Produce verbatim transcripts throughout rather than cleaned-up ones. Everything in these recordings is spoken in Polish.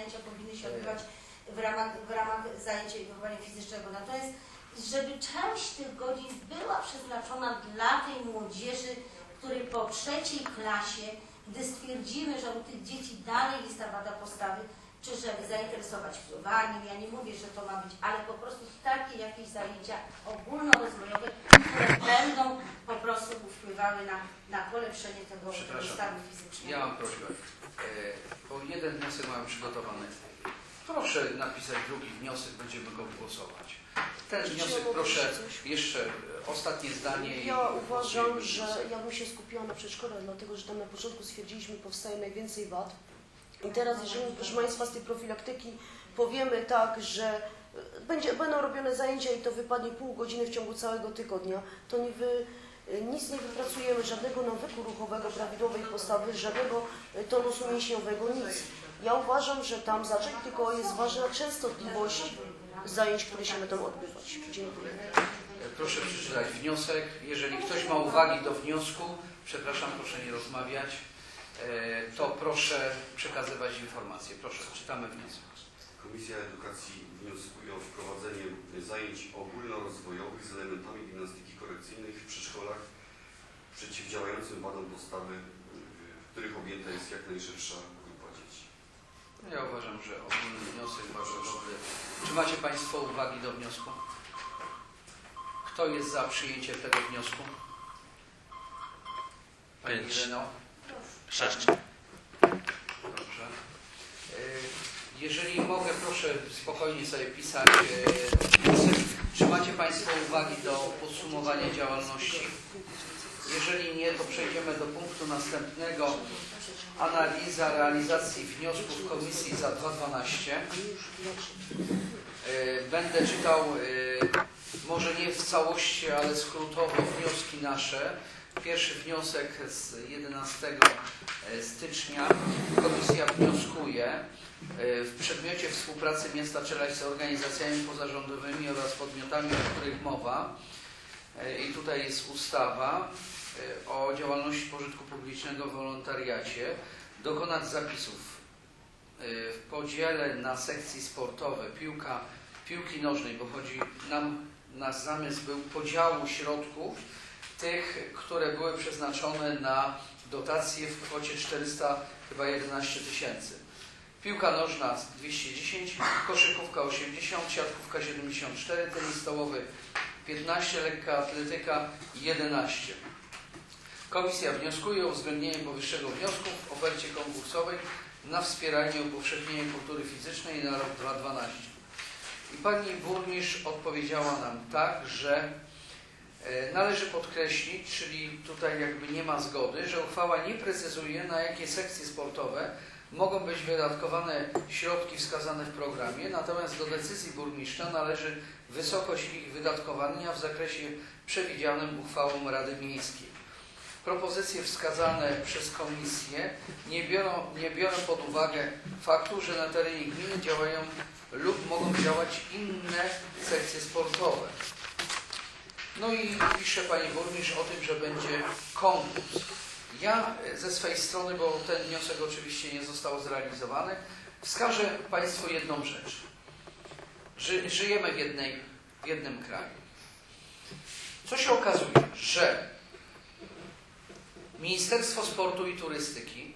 zajęcia powinny się odbywać w ramach, w ramach zajęć wychowania fizycznego. Natomiast żeby część tych godzin była przeznaczona dla tej młodzieży, której po trzeciej klasie, gdy stwierdzimy, że u tych dzieci dalej jest ta wada postawy, czy żeby zainteresować pływaniem, ja nie mówię, że to ma być, ale po prostu takie jakieś zajęcia ogólnorozwojowe, które będą po prostu wpływały na, na polepszenie tego, tego stanu fizycznego. Ja mam prośbę, e, bo jeden wniosek mam przygotowany. Proszę napisać drugi wniosek, będziemy go głosować. Ten wniosek proszę, jeszcze ostatnie zdanie. Ja uważam, że ja bym się skupiła na przedszkole, dlatego że tam na początku stwierdziliśmy, powstaje najwięcej wad. I teraz, jeżeli, proszę Państwa, z tej profilaktyki powiemy tak, że będzie, będą robione zajęcia i to wypadnie pół godziny w ciągu całego tygodnia, to nie wy, nic nie wypracujemy, żadnego nawyku ruchowego, prawidłowej postawy, żadnego tonusu mięśniowego, nic. Ja uważam, że tam zacząć, tylko jest ważna częstotliwość zajęć, które się będą odbywać. Dziękuję. Proszę przeczytać wniosek. Jeżeli ktoś ma uwagi do wniosku, przepraszam, proszę nie rozmawiać, to proszę przekazywać informacje. Proszę, czytamy wniosek. Komisja Edukacji wnioskuje o wprowadzenie zajęć ogólnorozwojowych z elementami gimnastyki korekcyjnej w przedszkolach przeciwdziałającym wadom postawy, w których objęta jest jak najszersza grupa dzieci. Ja uważam, że ogólny wniosek bardzo dobry. Czy macie Państwo uwagi do wniosku? Kto jest za przyjęciem tego wniosku? Pani Ireno? Sześć. Dobrze. Jeżeli mogę, proszę spokojnie sobie pisać wniosek. Czy macie Państwo uwagi do podsumowania działalności? Jeżeli nie, to przejdziemy do punktu następnego. Analiza realizacji wniosków komisji za dwa tysiące dwanaście. Będę czytał, może nie w całości, ale skrótowo wnioski nasze. Pierwszy wniosek z jedenastego stycznia. Komisja wnioskuje w przedmiocie współpracy miasta Czelaś z organizacjami pozarządowymi oraz podmiotami, o których mowa. I tutaj jest ustawa o działalności pożytku publicznego w wolontariacie. Dokonać zapisów w podziale na sekcje sportowe piłka, piłki nożnej, bo chodzi nam, nasz zamysł był podziału środków tych, które były przeznaczone na dotacje w kwocie czterysta jedenaście tysięcy. Piłka nożna dwieście dziesięć, koszykówka osiemdziesiąt, siatkówka siedemdziesiąt cztery, tenis stołowy piętnaście, lekka atletyka jedenaście. Komisja wnioskuje o uwzględnienie powyższego wniosku w ofercie konkursowej na wspieranie i upowszechnienie kultury fizycznej na rok dwa tysiące dwunasty. I pani burmistrz odpowiedziała nam tak, że należy podkreślić, czyli tutaj jakby nie ma zgody, że uchwała nie precyzuje, na jakie sekcje sportowe mogą być wydatkowane środki wskazane w programie, natomiast do decyzji burmistrza należy wysokość ich wydatkowania w zakresie przewidzianym uchwałą Rady Miejskiej. Propozycje wskazane przez komisję nie biorą, nie biorą pod uwagę faktu, że na terenie gminy działają lub mogą działać inne sekcje sportowe. No i pisze pani burmistrz o tym, że będzie konkurs. Ja ze swojej strony, bo ten wniosek oczywiście nie został zrealizowany, wskażę Państwu jedną rzecz. Ży, żyjemy w, jednej, w jednym kraju. Co się okazuje, że Ministerstwo Sportu i Turystyki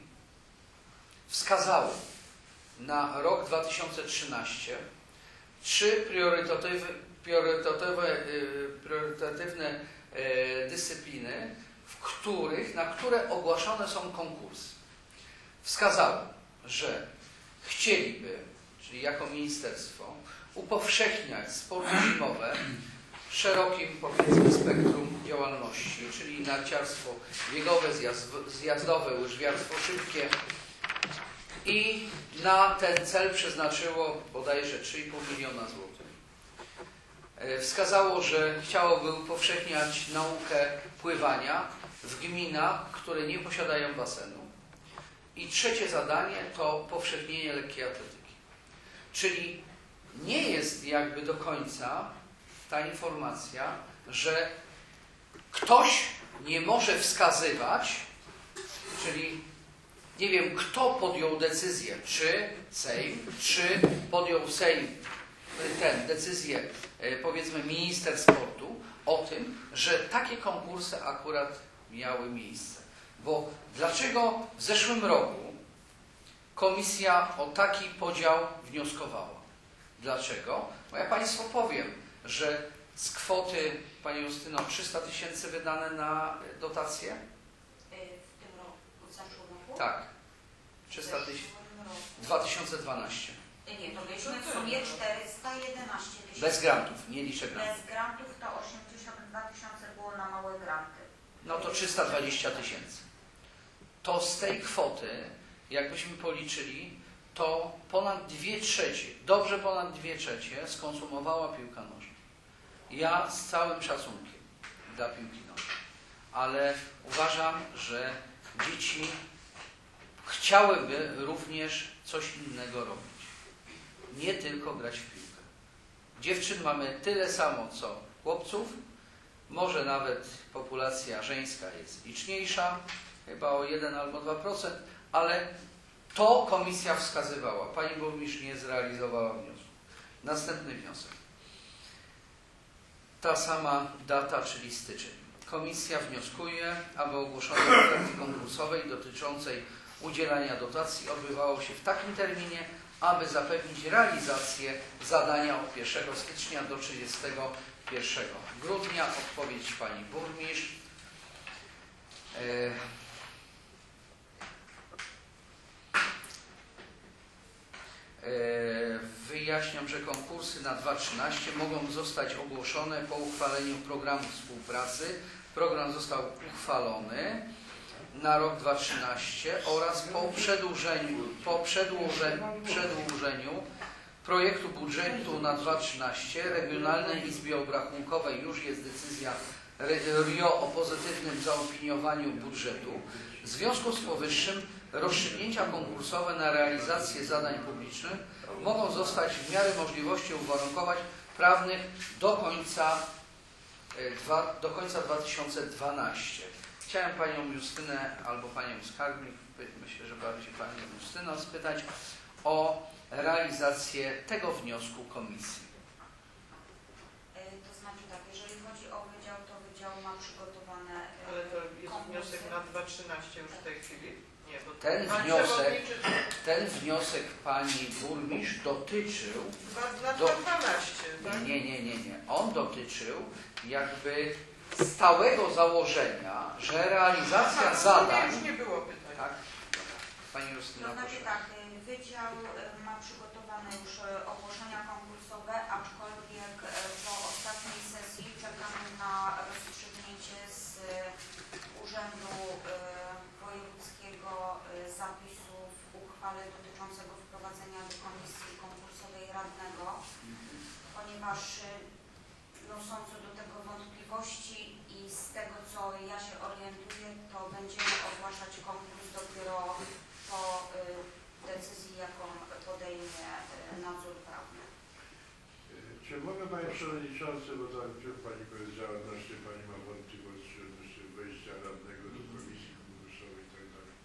wskazało na rok dwa tysiące trzynasty trzy priorytetowe, priorytetowe, priorytetywne dyscypliny, w których, na które ogłaszane są konkursy. Wskazało, że chcieliby, czyli jako ministerstwo, upowszechniać sporty zimowe w szerokim, powiedzmy, spektrum działalności, czyli narciarstwo biegowe, zjazd, zjazdowe, łyżwiarstwo szybkie, i na ten cel przeznaczyło bodajże trzy i pół miliona złotych. Wskazało, że chciałoby upowszechniać naukę pływania w gminach, które nie posiadają basenu. I trzecie zadanie to powszechnienie lekkiej atletyki. Czyli nie jest jakby do końca ta informacja, że ktoś nie może wskazywać, czyli Nie wiem, kto podjął decyzję, czy Sejm, czy podjął Sejm tę decyzję, powiedzmy, minister sportu, o tym, że takie konkursy akurat miały miejsce. Bo dlaczego w zeszłym roku komisja o taki podział wnioskowała? Dlaczego? Bo ja Państwu powiem, że z kwoty, Pani Justyno, trzysta tysięcy wydane na dotacje? W tym roku, w zeszłym roku? Tak. trzysta tysięcy. dwa tysiące dwanaście. Nie, to mieliśmy w sumie czterysta jedenaście tysięcy. Bez grantów, nie liczę grantów. Bez grantów to osiemdziesiąt dwa tysiące było na małe granty. No to trzysta dwadzieścia tysięcy. To z tej kwoty, jakbyśmy policzyli, to ponad dwie trzecie, dobrze ponad dwie trzecie skonsumowała piłka nożna. Ja z całym szacunkiem dla piłki nożnej, ale uważam, że dzieci chciałyby również coś innego robić. Nie tylko grać w piłkę. Dziewczyn mamy tyle samo co chłopców. Może nawet populacja żeńska jest liczniejsza, chyba o jeden albo dwa procent, ale to komisja wskazywała. Pani burmistrz nie zrealizowała wniosku. Następny wniosek. Ta sama data, czyli styczeń. Komisja wnioskuje, aby ogłoszenie oferty konkursowej dotyczącej udzielania dotacji odbywało się w takim terminie, aby zapewnić realizację zadania od pierwszego stycznia do trzydziestego pierwszego grudnia. Odpowiedź Pani Burmistrz. Wyjaśniam, że konkursy na dwa tysiące trzynaście mogą zostać ogłoszone po uchwaleniu programu współpracy. Program został uchwalony na rok dwa tysiące trzynaście oraz po przedłużeniu, po przedłużeniu, przedłużeniu projektu budżetu na dwa tysiące trzynaście Regionalnej Izbie Obrachunkowej już jest decyzja R I O o pozytywnym zaopiniowaniu budżetu. W związku z powyższym rozstrzygnięcia konkursowe na realizację zadań publicznych mogą zostać w miarę możliwości uwarunkować prawnych do końca, do końca dwa tysiące dwunastego. Chciałem Panią Justynę albo Panią Skarbnik, myślę, że bardziej Panią Justynę spytać o realizację tego wniosku komisji. To znaczy tak, jeżeli chodzi o wydział, to wydział ma przygotowane. Ale to jest konkursy. wniosek na dwa tysiące trzynaście już w tej chwili? Nie, bo Ten pan wniosek, przewodniczy- ten wniosek Pani Burmistrz dotyczył Dwa- Na do- dwa tysiące dwanaście, tak? Nie, nie, nie, nie. On dotyczył jakby stałego założenia, że realizacja Aha, zadań... Już nie było pytań. Tak? Pani Justyna, To znaczy proszę. tak, wydział ma przygotowane już ogłoszenia konkursowe, aczkolwiek po ostatniej sesji czekamy na rozstrzygnięcie z Urzędu Wojewódzkiego zapisu w uchwale dotyczącego wprowadzenia do komisji konkursowej radnego, ponieważ no, są co do tego wątpliwości i z tego, co ja się orientuję, to będziemy ogłaszać konkurs dopiero po y, decyzji, jaką podejmie y, nadzór prawny. Czy mogę Panie Przewodniczący, bo tak jak Pani powiedziała, odnośnie Pani ma wątpliwości odnośnie wejścia radnego do komisji konkursowej i tak dalej.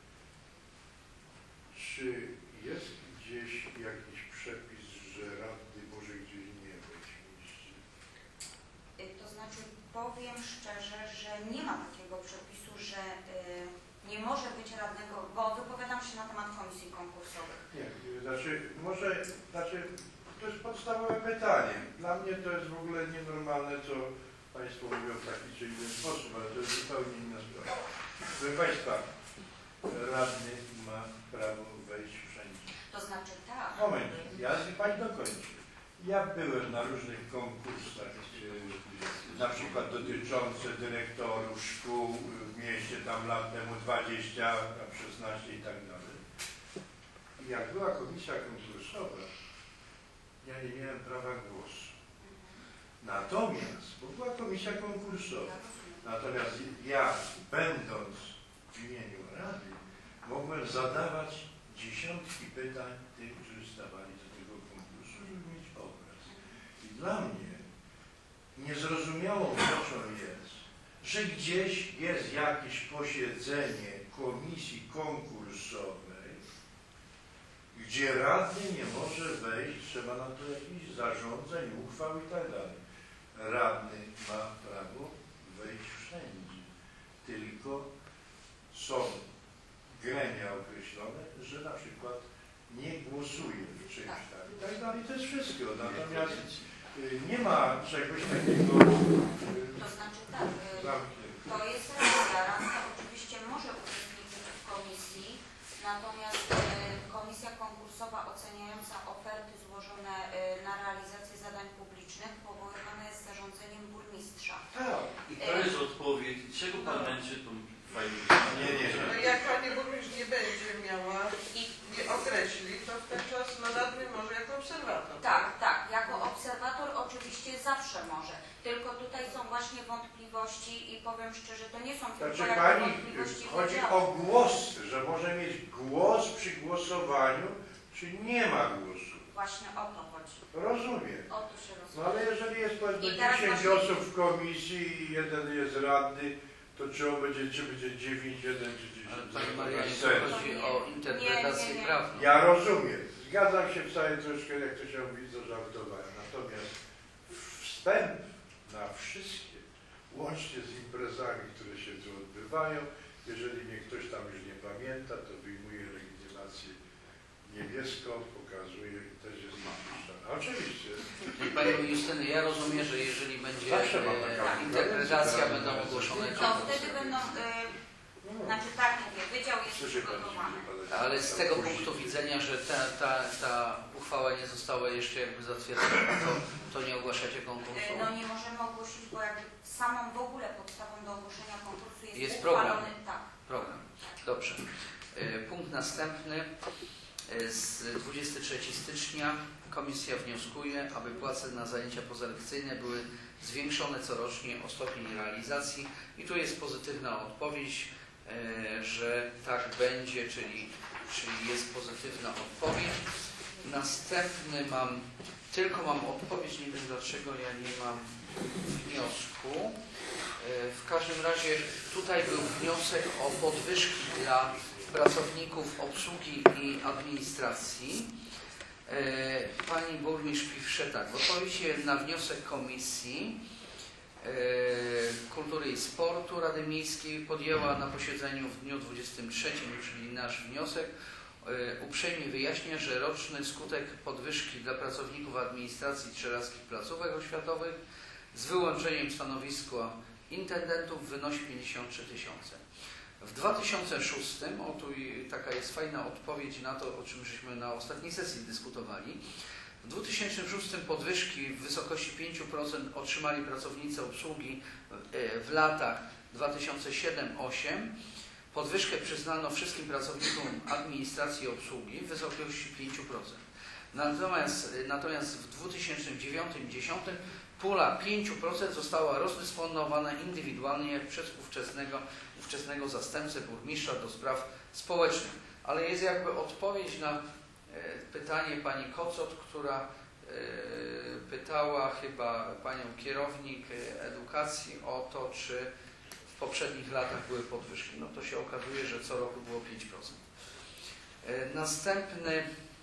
Czy jest gdzieś jakiś przepis, że radny może gdzieś nie być w mieście? Y, to znaczy powiem szczerze, że nie ma takiego przepisu, że y, nie może być radnego, bo wypowiadam się na temat komisji konkursowych. Nie, znaczy może, znaczy to jest podstawowe pytanie. Dla mnie to jest w ogóle nienormalne, co Państwo mówią w taki czy inny sposób, ale to jest zupełnie inna sprawa. Proszę Państwa, radny ma prawo wejść wszędzie. To znaczy tak. Moment, ja z Pani dokończę. Ja byłem na różnych konkursach, e, na przykład dotyczące dyrektorów szkół w mieście tam lat temu dwadzieścia, szesnaście i tak dalej. I jak była komisja konkursowa, ja nie miałem prawa głosu. Natomiast, bo była komisja konkursowa, natomiast ja, będąc w imieniu Rady, mogłem zadawać dziesiątki pytań tym, którzy stawali do tego konkursu, żeby mieć obraz. I dla mnie niezrozumiałą rzeczą jest, że gdzieś jest jakieś posiedzenie komisji konkursowej, gdzie radny nie może wejść, trzeba na to jakichś zarządzeń, uchwał i tak dalej. Radny ma prawo wejść wszędzie, tylko są gremia określone, że na przykład nie głosuje w czymś tak i tak dalej. To jest wszystko. Natomiast y, nie ma czegoś takiego y, To znaczy tak, y, zamkniętego. to jest racja. Radca oczywiście może uczestniczyć w komisji, natomiast y, komisja konkursowa oceniająca oferty złożone y, na realizację zadań publicznych powoływana jest zarządzeniem burmistrza. Tak. I to jest odpowiedź. Czego pan męczy tą fajną? Nie, nie, No nie. jak pani burmistrz nie będzie miała I nie określi, to w ten czas no, radny może jako obserwator. tak, tak, jako obserwator oczywiście zawsze może, tylko tutaj są właśnie wątpliwości i powiem szczerze, to nie są tylko Znaczy jakby pani, wątpliwości chodzi wydziału. o głos, że może mieć głos przy głosowaniu, czy nie ma głosu. Właśnie o to chodzi. Rozumiem. O to się No rozumie. ale jeżeli jest powiedzmy I teraz dziesięć właśnie- osób w komisji i jeden jest radny, to czy on będzie, czy będzie dziewięć, jeden czy dziesięć? Ale to Pani ma Marianie, sens. to chodzi o interpretację Nie, nie, nie. prawną. Ja rozumiem. Zgadzam się wcale troszkę, jak to się mówi, co żartowałem. Natomiast wstęp na wszystkie, łącznie z imprezami, które się tu odbywają, jeżeli mnie ktoś tam już nie pamięta, to wyjmuje legitymację niebieską, pokazuje i też jest napuszczana. Oczywiście. I Pani Justyny, ja rozumiem, że jeżeli będzie Zawsze mam e, taką interpretacja, tendencję, będą tak. ogłoszone To konkursy. wtedy będą, y, znaczy tak mówię, wydział jest przygotowany. Ale z tego punktu widzenia, że ta, ta, ta uchwała nie została jeszcze jakby zatwierdzona, to, to nie ogłaszacie konkursu? Y, No nie możemy ogłosić, bo jakby samą w ogóle podstawą do ogłoszenia konkursu jest, Jest uchwalony, program. tak. Program. Dobrze. E, Punkt następny. E, Z dwudziestego trzeciego stycznia Komisja wnioskuje, aby płace na zajęcia pozalekcyjne były zwiększone corocznie o stopień realizacji. I tu jest pozytywna odpowiedź, e, że tak będzie, czyli, czyli jest pozytywna odpowiedź. Następny mam, tylko mam odpowiedź, nie wiem dlaczego ja nie mam wniosku. E, W każdym razie tutaj był wniosek o podwyżki dla pracowników obsługi i administracji. E, Pani burmistrz pisze tak, w odpowiedzi na wniosek Komisji e, Kultury i Sportu Rady Miejskiej podjęła na posiedzeniu w dniu dwudziestym trzecim, czyli nasz wniosek, e, uprzejmie wyjaśnia, że roczny skutek podwyżki dla pracowników administracji trzylaskich placówek oświatowych z wyłączeniem stanowiska intendentów wynosi pięćdziesiąt trzy tysiące. W dwa tysiące szóstym, o tu i taka jest fajna odpowiedź na to, o czym żeśmy na ostatniej sesji dyskutowali. W dwa tysiące szóstym podwyżki w wysokości pięć procent otrzymali pracownicy obsługi w latach dwa tysiące siódmy do dwa tysiące ósmego. Podwyżkę przyznano wszystkim pracownikom administracji i obsługi w wysokości pięć procent. Natomiast, natomiast w dwa tysiące dziewiątym do dwa tysiące dziesiątym pula pięć procent została rozdysponowana indywidualnie przez ówczesnego, ówczesnego zastępcę burmistrza do spraw społecznych. Ale jest jakby odpowiedź na e, pytanie pani Kocot, która e, pytała chyba panią kierownik edukacji o to, czy w poprzednich latach były podwyżki. No to się okazuje, że co roku było pięć procent. E, następny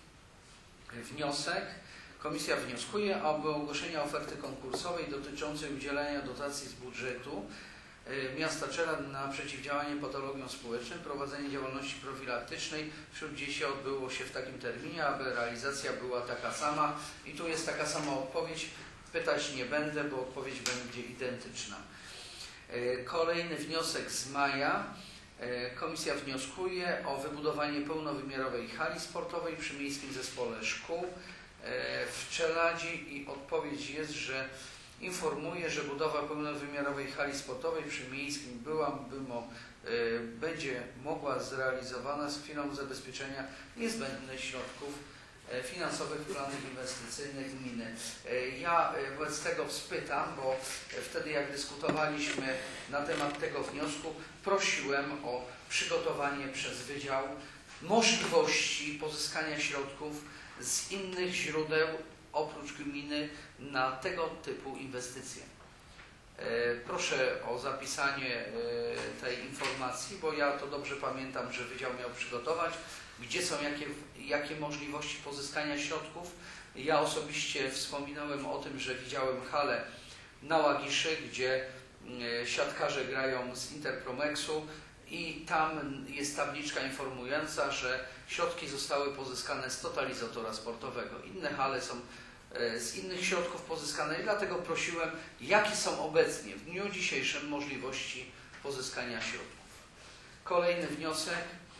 wniosek. Komisja wnioskuje, aby ogłoszenie oferty konkursowej dotyczącej udzielania dotacji z budżetu miasta Czeladź na przeciwdziałanie patologiom społecznym, prowadzenie działalności profilaktycznej wśród dzieci odbyło się w takim terminie, aby realizacja była taka sama. I tu jest taka sama odpowiedź. Pytać nie będę, bo odpowiedź będzie identyczna. Kolejny wniosek z maja. Komisja wnioskuje o wybudowanie pełnowymiarowej hali sportowej przy Miejskim Zespole Szkół w Czeladzi i odpowiedź jest, że informuje, że budowa pełnowymiarowej hali sportowej przy Miejskim była, bymo, y, będzie mogła zrealizowana z chwilą zabezpieczenia niezbędnych środków y, finansowych w planach inwestycyjnych gminy. Y, ja y, wobec tego spytam, bo y, wtedy jak dyskutowaliśmy na temat tego wniosku, prosiłem o przygotowanie przez Wydział możliwości pozyskania środków z innych źródeł oprócz gminy na tego typu inwestycje. Proszę o zapisanie tej informacji, bo ja to dobrze pamiętam, że Wydział miał przygotować, gdzie są jakie, jakie możliwości pozyskania środków. Ja osobiście wspominałem o tym, że widziałem halę na Łagiszy, gdzie siatkarze grają z Interpromexu i tam jest tabliczka informująca, że środki zostały pozyskane z totalizatora sportowego. Inne hale są z innych środków pozyskane i dlatego prosiłem, jakie są obecnie w dniu dzisiejszym możliwości pozyskania środków. Kolejny wniosek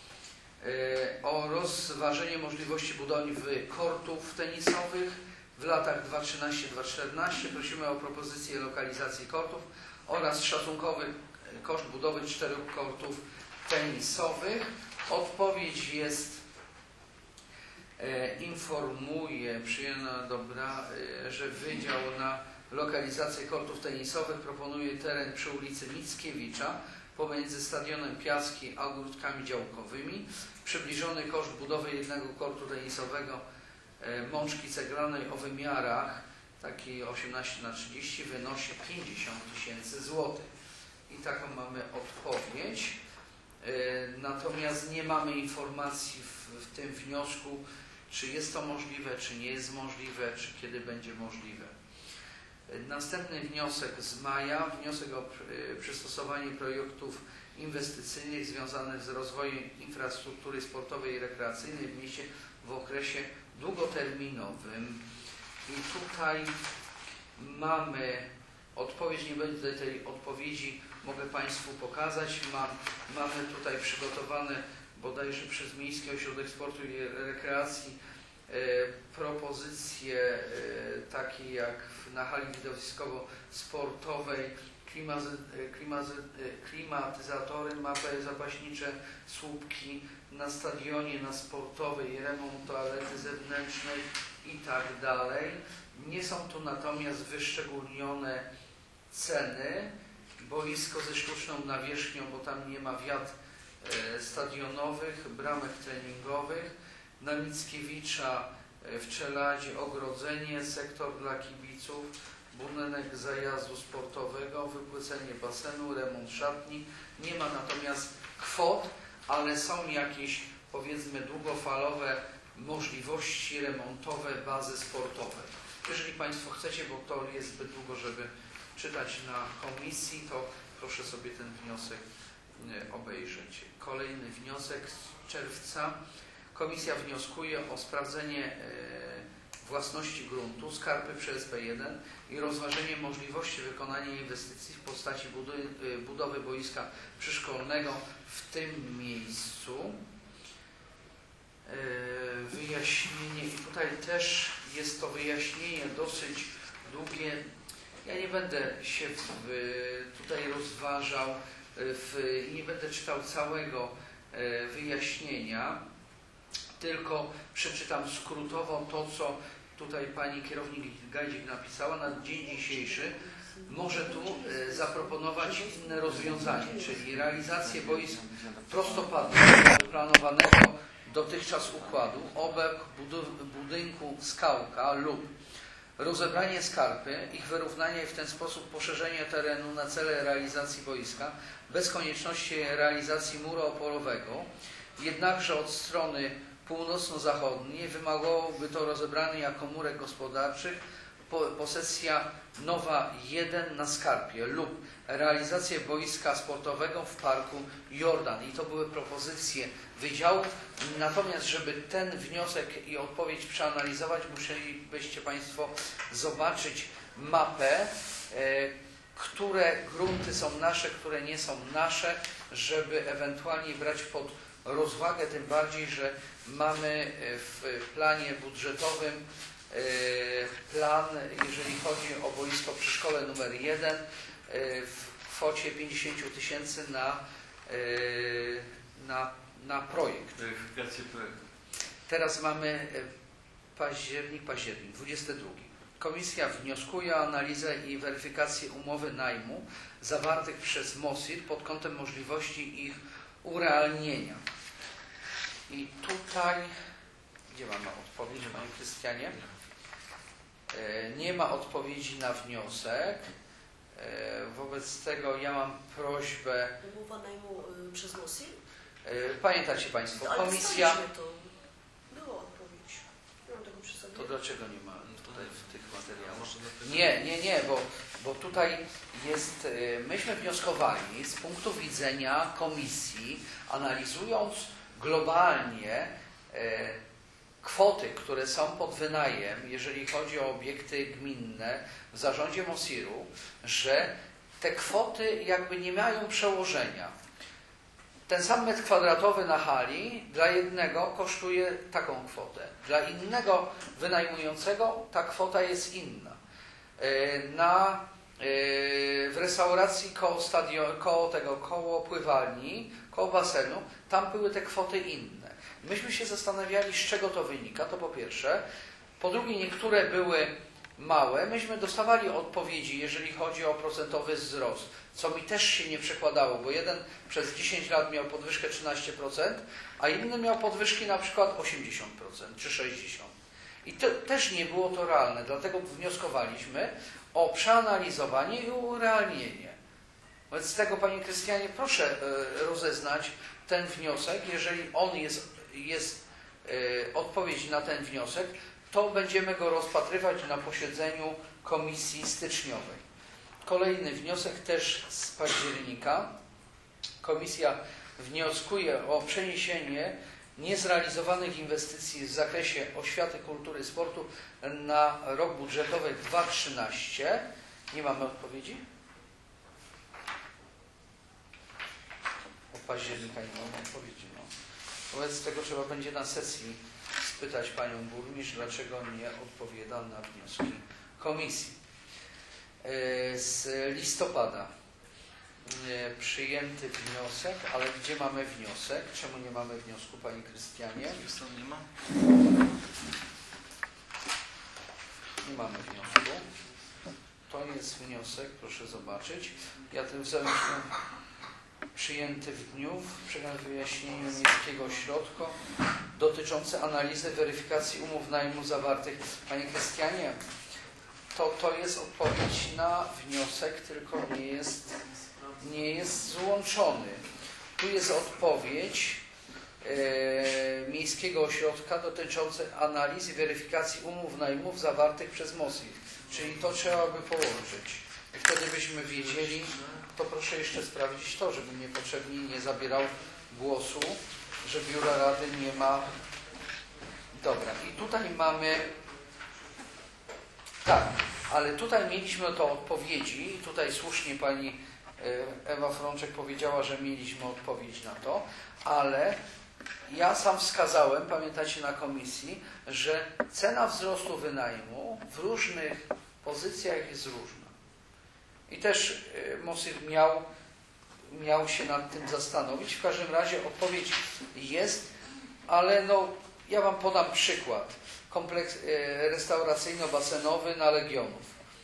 o rozważenie możliwości budowy kortów tenisowych w latach dwa tysiące trzynastym do dwa tysiące czternastego. Prosimy o propozycję lokalizacji kortów oraz szacunkowy koszt budowy czterech kortów tenisowych. Odpowiedź jest, e, informuje, przyjęła dobra, e, że Wydział na lokalizację kortów tenisowych proponuje teren przy ulicy Mickiewicza pomiędzy Stadionem Piaski a ogródkami działkowymi. Przybliżony koszt budowy jednego kortu tenisowego e, mączki ceglanej o wymiarach taki osiemnaście na trzydzieści wynosi pięćdziesiąt tysięcy złotych. I taką mamy odpowiedź. Natomiast nie mamy informacji w, w tym wniosku, czy jest to możliwe, czy nie jest możliwe, czy kiedy będzie możliwe. Następny wniosek z maja, wniosek o przystosowanie projektów inwestycyjnych związanych z rozwojem infrastruktury sportowej i rekreacyjnej w mieście w okresie długoterminowym. I tutaj mamy odpowiedź, nie będę tej odpowiedzi, mogę Państwu pokazać. Mam, mamy tutaj przygotowane bodajże przez Miejski Ośrodek Sportu i Rekreacji e, propozycje e, takie jak na hali widowiskowo-sportowej, klimatyzatory, mapy zapaśnicze, słupki, na stadionie, na sportowej, remont toalety zewnętrznej i tak dalej. Nie są tu natomiast wyszczególnione ceny. Boisko ze sztuczną nawierzchnią, bo tam nie ma wiat e, stadionowych, bramek treningowych. Na Mickiewicza e, w Czeladzie ogrodzenie, sektor dla kibiców, budynek zajazdu sportowego, wypłycenie basenu, remont szatni. Nie ma natomiast kwot, ale są jakieś, powiedzmy, długofalowe możliwości remontowe bazy sportowej. Jeżeli Państwo chcecie, bo to jest zbyt długo, żeby czytać na komisji, to proszę sobie ten wniosek obejrzeć. Kolejny wniosek z czerwca. Komisja wnioskuje o sprawdzenie własności gruntu Skarpy przy S P jeden i rozważenie możliwości wykonania inwestycji w postaci budowy boiska przyszkolnego w tym miejscu. Wyjaśnienie, i tutaj też jest to wyjaśnienie dosyć długie. Ja nie będę się w, tutaj rozważał w, i nie będę czytał całego wyjaśnienia, tylko przeczytam skrótowo to, co tutaj pani kierownik Gajdzik napisała. Na dzień dzisiejszy może tu zaproponować inne rozwiązanie, czyli realizację boisk prostopadłego planowanego dotychczas układu obok budynku Skałka lub rozebranie skarpy, ich wyrównanie i w ten sposób poszerzenie terenu na cele realizacji boiska bez konieczności realizacji muru oporowego, jednakże od strony północno-zachodniej wymagałoby to rozebrania komórek gospodarczych, po, posesja nowa jeden na Skarpie lub realizację boiska sportowego w parku Jordan. I to były propozycje wydziałów. Natomiast, żeby ten wniosek i odpowiedź przeanalizować, musielibyście Państwo zobaczyć mapę, e, które grunty są nasze, które nie są nasze, żeby ewentualnie brać pod rozwagę, tym bardziej, że mamy w planie budżetowym plan, jeżeli chodzi o boisko przy szkole numer jeden, w kwocie pięćdziesiąt tysięcy na, na, na projekt. Weryfikację projektu. Teraz mamy październik, październik, dwudziesty drugi. Komisja wnioskuje o analizę i weryfikację umowy najmu zawartych przez MOSIR pod kątem możliwości ich urealnienia. I tutaj, gdzie mamy odpowiedź, Panie Krystianie? Nie ma odpowiedzi na wniosek. E, wobec tego ja mam prośbę, Umowa najmu y, przez MOSI? e, pamiętacie Państwo, Ale komisja, dostaliśmy to. Była odpowiedź. Nie mam tego przy sobie. to dlaczego nie ma tutaj w tych materiałach? Nie, nie, nie, bo, bo tutaj jest, e, myśmy wnioskowali z punktu widzenia komisji, analizując globalnie e, kwoty, które są pod wynajem, jeżeli chodzi o obiekty gminne w zarządzie MOSIR-u, że te kwoty jakby nie mają przełożenia. Ten sam metr kwadratowy na hali dla jednego kosztuje taką kwotę, dla innego wynajmującego ta kwota jest inna. Na, w restauracji koło, stadion, koło tego, koło pływalni, koło basenu, tam były te kwoty inne. Myśmy się zastanawiali, z czego to wynika, to po pierwsze. Po drugie, niektóre były małe. Myśmy dostawali odpowiedzi, jeżeli chodzi o procentowy wzrost, co mi też się nie przekładało, bo jeden przez dziesięć lat miał podwyżkę trzynaście procent, a inny miał podwyżki na przykład osiemdziesiąt procent czy sześćdziesiąt procent. I to też nie było to realne, dlatego wnioskowaliśmy o przeanalizowanie i urealnienie. Wobec tego, Panie Krystianie, proszę rozeznać ten wniosek. Jeżeli on jest, jest y, odpowiedź na ten wniosek, to będziemy go rozpatrywać na posiedzeniu komisji styczniowej. Kolejny wniosek też z października. Komisja wnioskuje o przeniesienie niezrealizowanych inwestycji w zakresie oświaty, kultury, sportu na rok budżetowy dwa tysiące trzynasty. Nie mamy odpowiedzi? Od października nie mamy odpowiedzi. No. Wobec tego trzeba będzie na sesji spytać Panią Burmistrz, dlaczego nie odpowiada na wnioski komisji. Z listopada przyjęty wniosek, ale gdzie mamy wniosek? Czemu nie mamy wniosku, Panie Krystianie? Nie ma. Nie mamy wniosku. To jest wniosek, proszę zobaczyć. Ja ten wzorem przyjęty w dniu w przekaz wyjaśnieniu Miejskiego Ośrodka dotyczące analizy weryfikacji umów najmu zawartych. Panie Krystianie, to, to jest odpowiedź na wniosek, tylko nie jest, nie jest złączony. Tu jest odpowiedź e, Miejskiego Ośrodka dotycząca analizy weryfikacji umów najmów zawartych przez MOSIR. Czyli to trzeba by połączyć. I wtedy byśmy wiedzieli, to proszę jeszcze sprawdzić to, żeby niepotrzebnie nie zabierał głosu, że Biura Rady nie ma. Dobra, i tutaj mamy. Tak, ale tutaj mieliśmy to odpowiedzi i tutaj słusznie Pani Ewa Frączek powiedziała, że mieliśmy odpowiedź na to, ale ja sam wskazałem, pamiętacie na komisji, że cena wzrostu wynajmu w różnych pozycjach jest różna. I też MOSIR miał, miał się nad tym zastanowić. W każdym razie odpowiedź jest, ale no, ja Wam podam przykład. Kompleks restauracyjno-basenowy na Legionów.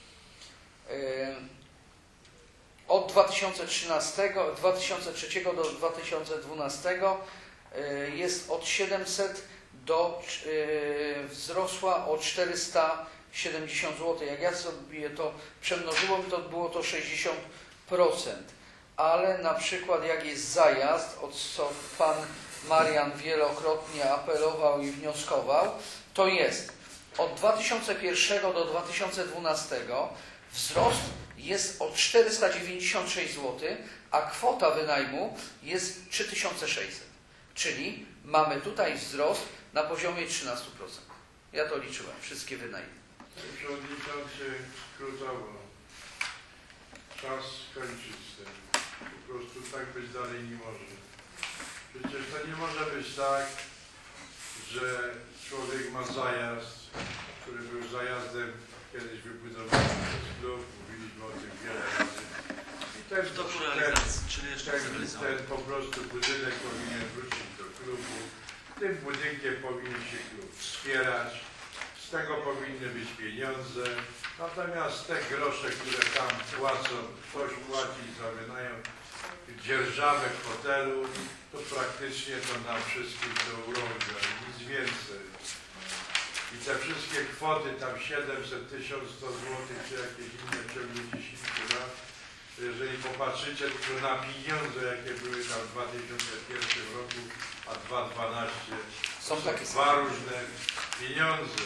Od dwa tysiące trzynastego, dwa tysiące trzeciego do dwa tysiące dwunastego jest od siedemset do wzrosła o czterysta siedemdziesiąt złotych. Jak ja sobie to przemnożyłem, to było to sześćdziesiąt procent. Ale na przykład jak jest zajazd, o co Pan Marian wielokrotnie apelował i wnioskował, to jest od dwa tysiące pierwszego do dwa tysiące dwunastego wzrost jest o czterysta dziewięćdziesiąt sześć złotych, a kwota wynajmu jest trzy tysiące sześćset. Czyli mamy tutaj wzrost na poziomie trzynaście procent. Ja to liczyłem, wszystkie wynajmy. Przewodniczący, skrótowo. Czas skończyć z tym. Po prostu tak być dalej nie może. Przecież to nie może być tak, że człowiek ma zajazd, który był zajazdem kiedyś wybudowany przez klub, mówiliśmy o tym wiele razy. I ten, Do ten, realizacji, czyli jeszcze ten, zrealizować. ten po prostu budynek powinien wrócić do klubu. Tym budynkiem powinien się klub wspierać. Z tego powinny być pieniądze. Natomiast te grosze, które tam płacą, ktoś płaci za wynajem dzierżawę hotelu, to praktycznie to nam wszystkim to urąga, nic więcej. i te wszystkie kwoty, tam siedemset, tysiąc sto złotych, czy jakieś inne w ciągu dziesięciu lat, jeżeli popatrzycie tylko na pieniądze, jakie były tam w dwa tysiące pierwszym roku, a dwa tysiące dwunastym, Są takie dwa różne pieniądze.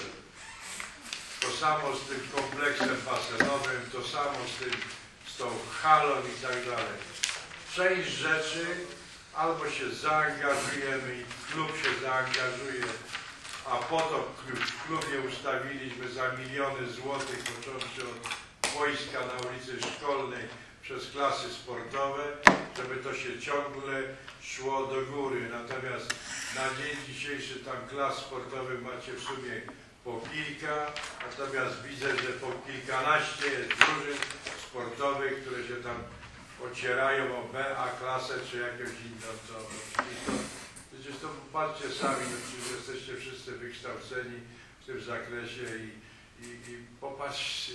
To samo z tym kompleksem basenowym, to samo z tym, z tą halą i tak dalej. Część rzeczy albo się zaangażujemy i klub się zaangażuje, a po to w klubie ustawiliśmy za miliony złotych, począwszy od wojska na ulicy Szkolnej przez klasy sportowe, żeby to się ciągle szło do góry. Natomiast na dzień dzisiejszy tam klas sportowych macie w sumie po kilka, natomiast widzę, że po kilkanaście jest drużyn sportowych, które się tam ocierają o B, A klasę czy jakąś inną. To, to, przecież to patrzcie sami, no, przecież jesteście wszyscy wykształceni w tym zakresie i, i, i popatrzcie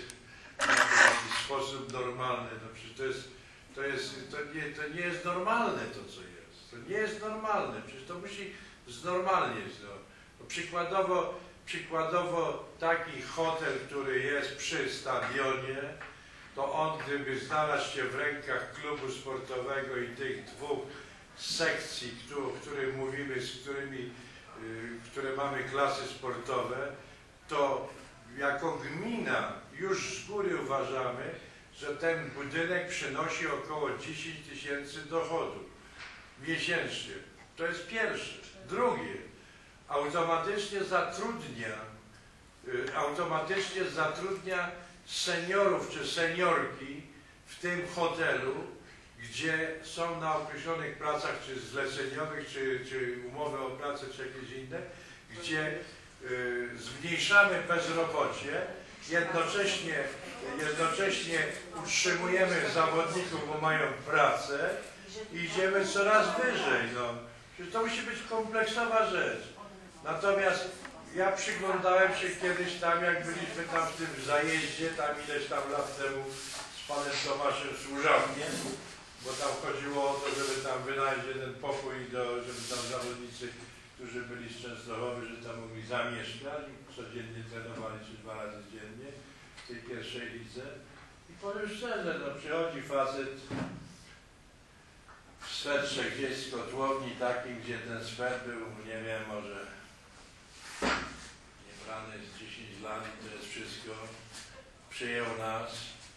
w sposób normalny. No, przecież to jest, to jest, to nie, to nie jest normalne to, co jest. To nie jest normalne. Przecież to musi znormalnieć. No. No, przykładowo, przykładowo taki hotel, który jest przy stadionie, to on, gdyby znalazł się w rękach klubu sportowego i tych dwóch sekcji, o których mówimy, z którymi, które mamy klasy sportowe, to jako gmina już z góry uważamy, że ten budynek przynosi około dziesięć tysięcy dochodu miesięcznie. To jest pierwsze. Drugie, automatycznie zatrudnia, automatycznie zatrudnia seniorów czy seniorki w tym hotelu, gdzie są na określonych pracach, czy zleceniowych, czy, czy umowy o pracę, czy jakieś inne, gdzie y, zmniejszamy bezrobocie, jednocześnie, jednocześnie utrzymujemy zawodników, bo mają pracę i idziemy coraz wyżej. No. Przecież to musi być kompleksowa rzecz. Natomiast ja przyglądałem się kiedyś tam, jak byliśmy tam w tym zajeździe, tam ileś tam lat temu z panem Tomaszem Służawkiem, bo tam chodziło o to, żeby tam wynająć jeden pokój, do, żeby tam zawodnicy, którzy byli z Częstochowy, że tam mogli zamieszkać i codziennie trenowali, czy dwa razy dziennie w tej pierwszej lidze. I powiem szczerze, no przychodzi facet w swetrze gdzieś z kotłowni takim, gdzie ten swet był, nie wiem, może niebrany jest dziesięć lat i to jest wszystko. Przyjął nas.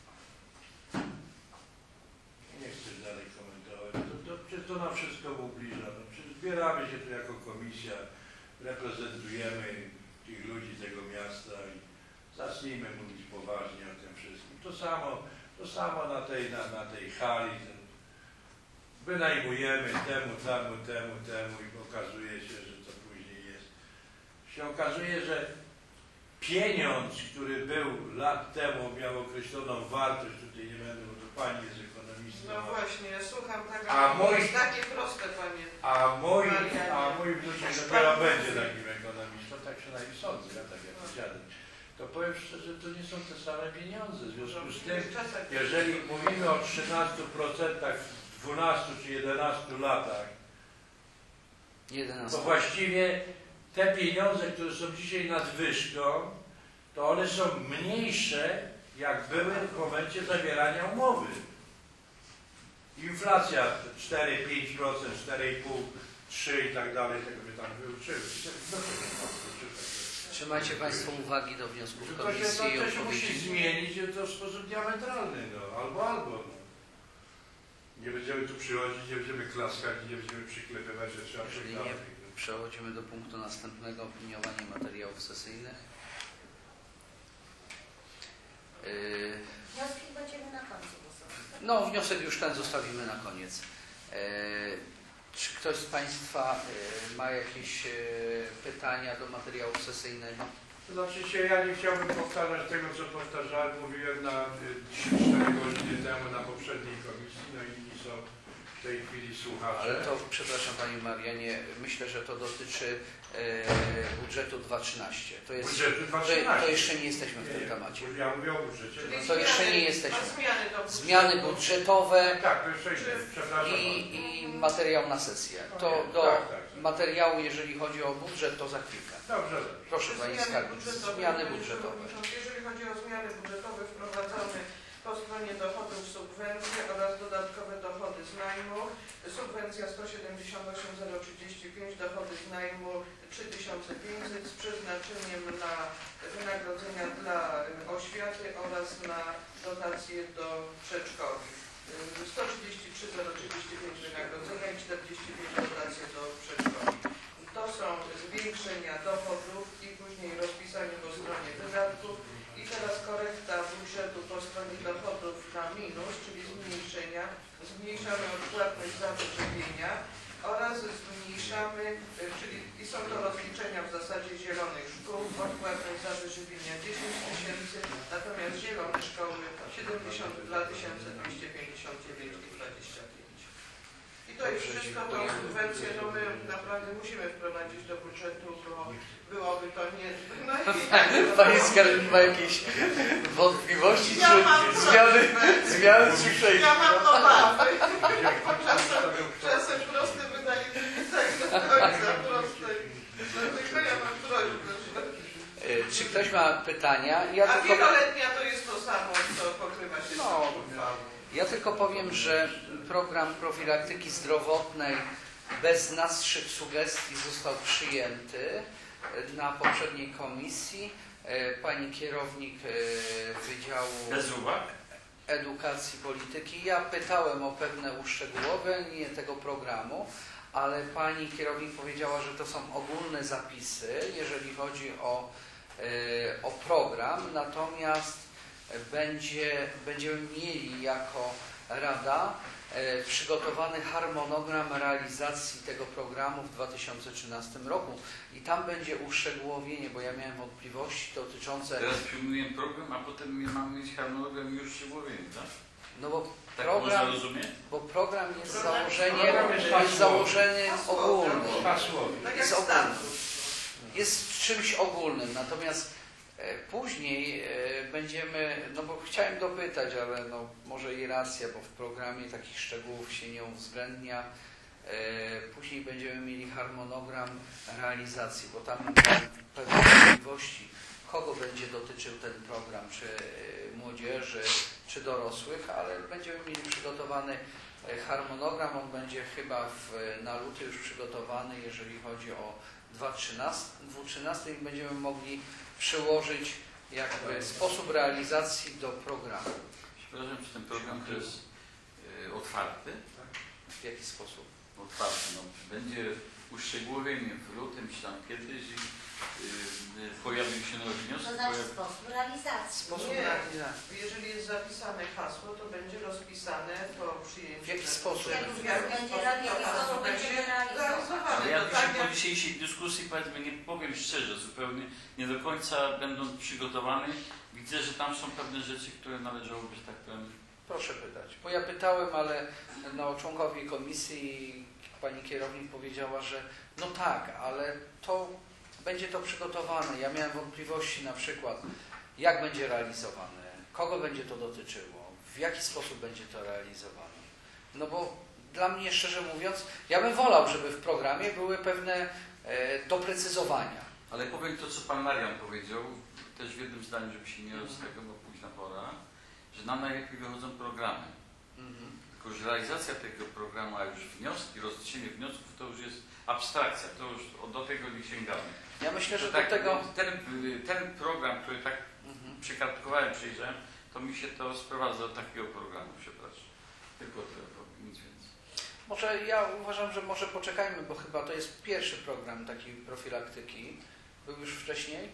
Nie chcę dalej komentować. To, to, przecież to nam wszystko ubliża. No, przecież zbieramy się tu jako komisja, reprezentujemy tych ludzi tego miasta i zacznijmy mówić poważnie o tym wszystkim. To samo, to samo na tej, na, na tej hali. Wynajmujemy temu, temu, temu, temu i okazuje się, że to później jest. Się okazuje, że pieniądz, który był lat temu, miał określoną wartość, tutaj nie będę, bo to pani jest ekonomistą. No właśnie, ja słucham tego, a mój, jest takie proste, panie. A mój, a mój wnuczek dopiero będzie takim ekonomistą, tak przynajmniej sądzę, ja tak jak dziadek. To powiem szczerze, że to nie są te same pieniądze. W związku z tym, jeżeli mówimy o trzynastu procentach w dwunastu czy jedenastu latach, jedenaście. to właściwie te pieniądze, które są dzisiaj nadwyżką, to one są mniejsze, jak były w momencie zawierania umowy. Inflacja cztery pięć procent, cztery i pół, trzy i tak dalej, tego by tam wyuczyły. Trzymajcie Państwo uwagi do wniosków To się, komisji to, i to się musi odpowiedzi. zmienić to w sposób diametralny, no. Albo, albo. No. Nie będziemy tu przychodzić, nie będziemy klaskać, nie będziemy przyklepywać, że trzeba Jeżeli nie, przechodzimy do punktu następnego, opiniowanie materiałów sesyjnych. Yy, Wnioski będziemy na końcu głosować. no, wniosek już ten zostawimy na koniec. Yy, czy ktoś z Państwa yy, ma jakieś yy, pytania do materiału sesyjnego? To znaczy się, ja nie chciałbym powtarzać tego, co powtarzałem, mówiłem na trzy cztery godziny temu na poprzedniej komisji, no i inni są w tej chwili słuchacze. Ale to, przepraszam Panie Marianie, myślę, że to dotyczy e, budżetu dwa tysiące trzynaście. To jest, budżetu dwa to, tysiące trzynaście. to jeszcze nie jesteśmy w Nie, tym nie, temacie. Ja mówię o budżecie. Czyli To jeszcze zmiany, nie jesteśmy. a zmiany, do Zmiany budżetowe Tak, to jeszcze inne, przepraszam. i, i materiał na sesję. To Nie, do tak, tak. materiału, jeżeli chodzi o budżet, to za chwilkę. Dobrze. Proszę Pani Zmiany Skarbnik, budżetowe, zmiany Panie budżetowe. Przewodniczący. Jeżeli chodzi o zmiany budżetowe, wprowadzamy po stronie dochodów subwencje oraz dodatkowe dochody z najmu. Subwencja sto siedemdziesiąt osiem tysięcy trzydzieści pięć, dochody z najmu trzy tysiące pięćset z przeznaczeniem na wynagrodzenia dla oświaty oraz na dotacje do przedszkoli. sto trzydzieści trzy tysiące trzydzieści pięć wynagrodzenia i czterdzieści pięć dotacje do przedszkoli. To są zwiększenia dochodów i później rozpisanie po stronie wydatków. I teraz korekta budżetu po stronie dochodów na minus, czyli zmniejszenia. Zmniejszamy odpłatność za wyżywienia oraz zmniejszamy, czyli i są to rozliczenia w zasadzie zielonych szkół, odpłatność za wyżywienia dziesięć tysięcy, natomiast zielone szkoły siedemdziesiąt dwa tysiące dwieście pięćdziesiąt dziewięć i dwadzieścia pięć. I to jest wszystko, to subwencje, no my naprawdę musimy wprowadzić do budżetu, bo byłoby to nie... No i Pani Skarbnik ma jakieś wątpliwości, Ja czy mam zmiany, prośbę. zmiany czy przejścia? Ja mam obawy. Czasem, czasem prosty wydaje mi się tak do końca prostej. Dlatego ja mam prośbę, że... E, Czy ktoś ma pytania? Ja A tylko, wieloletnia to jest to samo, co pokrywa się No. z tą uchwałą. ja tylko powiem, że program profilaktyki zdrowotnej bez naszych sugestii został przyjęty na poprzedniej komisji. E, Pani kierownik e, Wydziału Bez uwag? Edukacji Polityki. Ja pytałem o pewne uszczegółowienie tego programu, ale pani kierownik powiedziała, że to są ogólne zapisy, jeżeli chodzi o, e, o program, natomiast będzie, będziemy mieli jako Rada e, przygotowany harmonogram realizacji tego programu w dwa tysiące trzynastym roku i tam będzie uszczegółowienie, bo ja miałem wątpliwości dotyczące... Teraz przyjmujemy program, a potem mamy mieć harmonogram już szczegółowienie, tak? No bo Tak program, można rozumieć? bo program jest Program- założeniem, program jest jest hasłowy. założeniem Hasłowy. ogólnym. Hasłowy. Tak jak Jest ogólny. statut. Jest czymś ogólnym, natomiast e, później e, będziemy, no bo chciałem dopytać, ale no może i racja, bo w programie takich szczegółów się nie uwzględnia. E, później będziemy mieli harmonogram realizacji, bo tam mam pewne wątpliwości, kogo będzie dotyczył ten program, czy e, młodzieży, czy dorosłych, ale będziemy mieli przygotowany e, harmonogram, on będzie chyba w, na luty już przygotowany, jeżeli chodzi o dwa tysiące trzynaście i będziemy mogli przyłożyć jakby sposób realizacji do programu. Przepraszam, czy ten program to jest y, otwarty? W jaki sposób? Otwarty, no. Będzie uszczegółowienie w lutym, czy tam kiedyś i y, y, pojawił się nowy wniosek. To znaczy pojawi- sposób realizacji. Sposób Nie. realizacji. Jeżeli jest zapisane hasło, to będzie rozpisane po przyjęciu. W jaki sposób? Jak W jaki będzie sposób realizowane, to hasło będzie będzie realizowane. realizowane. Ale ja To się tak po jak- dzisiejszej dyskusji, powiedzmy, nie powiem szczerze, zupełnie nie do końca będąc przygotowany, widzę, że tam są pewne rzeczy, które należałoby, że tak powiem, Proszę pytać. Bo ja pytałem, ale no, członkowie komisji, pani kierownik powiedziała, że no tak, ale to będzie to przygotowane. Ja miałem wątpliwości na przykład, jak będzie realizowane, kogo będzie to dotyczyło, w jaki sposób będzie to realizowane. No bo dla mnie, szczerze mówiąc, ja bym wolał, żeby w programie były pewne e, doprecyzowania. ale powiem to, co pan Marian powiedział, też w jednym zdaniu, żeby się nie z tego, bo późna pora, że nam najlepiej wychodzą programy. Mhm. Tylko, że realizacja tego programu, a już wnioski, rozliczenie wniosków, to już jest abstrakcja, to już do tego nie sięgamy. Ja myślę, że To do tak, tego... ten, ten program, który tak Mhm. przykartkowałem, przejrzałem, to mi się to sprowadza do takiego programu, przepraszam. Tylko tyle, powiem, nic więcej. Może ja uważam, że może poczekajmy, bo chyba to jest pierwszy program takiej profilaktyki. Był już wcześniej?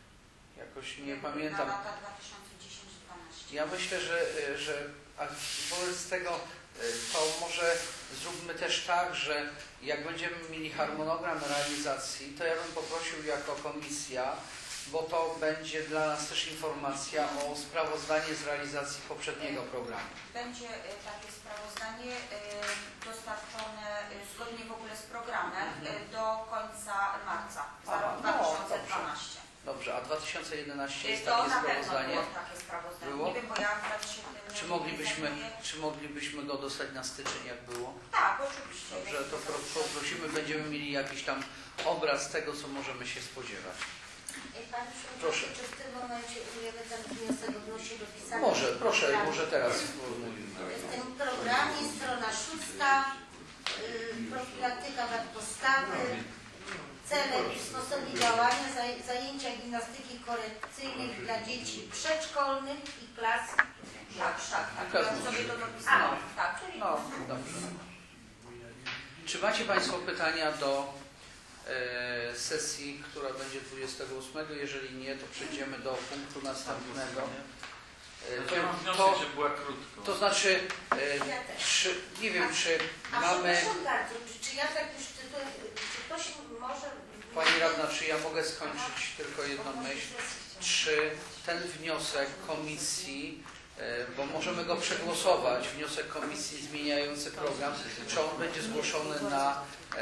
Jakoś nie pamiętam. Na lata dwa tysiące dziesiąty do dwunastego. Ja myślę, że, że a wobec tego to może zróbmy też tak, że jak będziemy mieli harmonogram realizacji, to ja bym poprosił jako komisja, bo to będzie dla nas też informacja o sprawozdanie z realizacji poprzedniego programu. Będzie y, takie sprawozdanie y, dostarczone y, zgodnie w ogóle z programem y, do końca marca za Aha, rok no, dwa tysiące dwunasty. Dobrze, a dwa tysiące jedenaście jest To takie na pewno sprawozdanie. było takie sprawozdanie. Było? Nie wiem, bo ja akurat się tym Czy nie moglibyśmy, zajmuję. czy moglibyśmy go dostać na styczeń, jak było? Tak, oczywiście. Dobrze, to pro, poprosimy, będziemy mieli jakiś tam obraz tego, co możemy się spodziewać. Ej, Panie Przewodniczący, Proszę. czy w tym momencie ujemy ten wniosek odnośnie do pisania? Może, proszę, programu? może teraz sformułujmy. W tym programie strona szósta, y, profilaktyka wad postawy, celem i sposoby działania, zaj- zajęcia gimnastyki korekcyjnej dla dzieci przedszkolnych i klas. Tak, tak, tak. Klas Ja sobie to młodszych. dopisałam. Tak, czyli No, dobrze. Czy macie Państwo pytania do e, sesji, która będzie dwudziestego ósmego? Jeżeli nie, to przejdziemy do punktu następnego. E, Znaczy, ja mam to, wniosek, to, że była krótko. to znaczy, e, Ja też. czy, nie wiem, czy A mamy... przepraszam bardzo, czy, czy ja tak już tytułem, czy ktoś może... Pani Radna, czy ja mogę skończyć tylko jedną myśl? Czy ten wniosek komisji, e, bo możemy go przegłosować, wniosek komisji zmieniający program, czy on będzie zgłoszony na,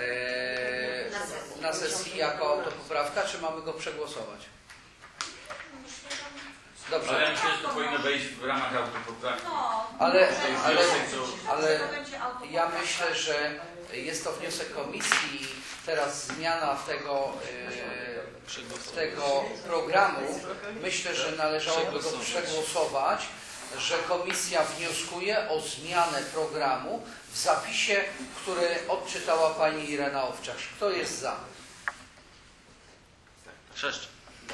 e, na sesji jako autopoprawka, czy mamy go przegłosować? Ale ja Dobrze, myślę, że to powinno wejść w ramach autopoprawki. No, ale, To jest ale, wniosek, co... ale to będzie autopoprawka. ja myślę, że jest to wniosek komisji i teraz zmiana tego, e, tego programu, myślę, że należałoby go przegłosować, że komisja wnioskuje o zmianę programu w zapisie, który odczytała pani Irena Owczarz. Kto jest za? Sześć.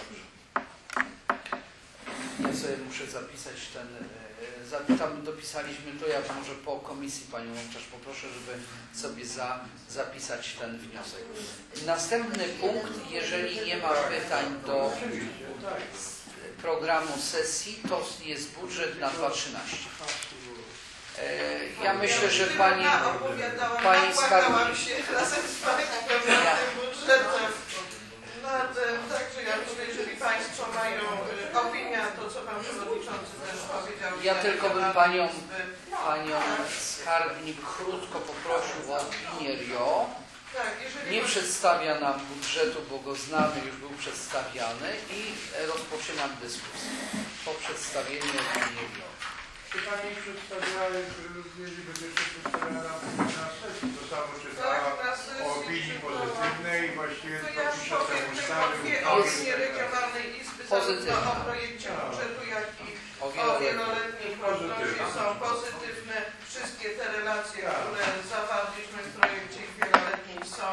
Ja sobie muszę zapisać ten, e, za- tam dopisaliśmy to, ja może po komisji panią Owczarz poproszę, żeby sobie za, zapisać ten wniosek. Następny punkt, jeżeli nie ma pytań do programu sesji, to jest budżet na dwa tysiące trzynaście. E, ja myślę, że pani, opowiadałam, pani napłakałam skarbnik, się razem z Państwem Ja. nad tym budżetem. Na ten, także ja mówię, jeżeli Państwo mają y, opinia, to co Pan Przewodniczący też powiedział. Ja że tylko bym Rady panią- Izby. panią skarbnik krótko poprosił o opinię R I O. Tak, jeżeli Nie ma- przedstawia nam budżetu, bo go znamy, już był przedstawiany i e, rozpoczynam dyskusję po przedstawieniu opinii R I O. Czy Pani przedstawiała, jeżeli będzie przedstawiała na sesji, to samo czytała Tak, na sesji o opinii czytała. pozytywnej, właściwie To dwa ja tysiące powiem tylko ustawy, dwie uchwały. opinie Regionalnej Izby, Pozytywna. zarówno o projekcie budżetu, jak i O o wieloletnim. wieloletniej prognozie Pozytywne. są pozytywne. Wszystkie te relacje, Tak. które zawarliśmy w projekcie wieloletnim są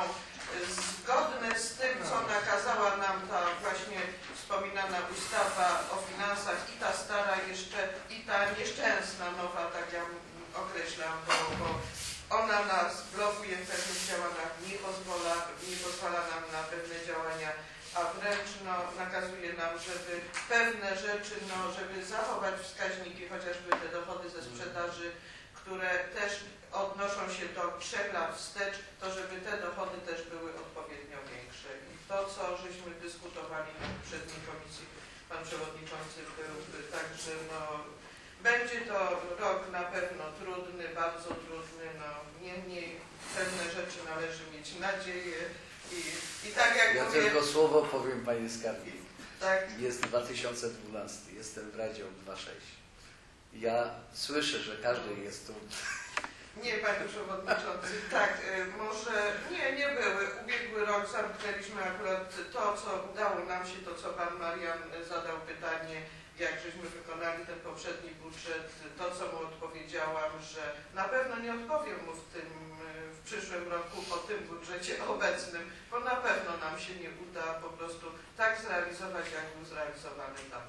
zgodne z tym, co nakazała nam ta właśnie wspominana ustawa o finansach i ta stara jeszcze, i ta nieszczęsna nowa, tak ja określam, bo, bo ona nas blokuje w pewnych działaniach, nie pozwala, nie pozwala nam na pewne działania, a wręcz no, nakazuje nam, żeby pewne rzeczy, no, żeby zachować wskaźniki, chociażby te dochody ze sprzedaży, które też odnoszą się do trzech lat wstecz, to żeby te dochody też były odpowiednio większe. I to, co żeśmy dyskutowali na poprzedniej komisji, Pan Przewodniczący był, także no, będzie to rok na pewno trudny, bardzo trudny, no niemniej pewne rzeczy należy mieć nadzieję i, i tak jak Ja mówię, tylko słowo powiem Panie Skarbnik. tak, Jest dwa tysiące dwunasty, jestem w Radzie dwa tysiące szósty. Ja słyszę, że każdy jest tu. nie Panie Przewodniczący, tak, y, może, nie, nie były. Ubiegły rok zamknęliśmy akurat to, co udało nam się, to co Pan Marian zadał pytanie, jak żeśmy wykonali ten poprzedni budżet, to co mu odpowiedziałam, że na pewno nie odpowiem mu w tym, y, w przyszłym roku o tym budżecie obecnym, bo na pewno nam się nie uda po prostu tak zrealizować, jak był zrealizowany tam.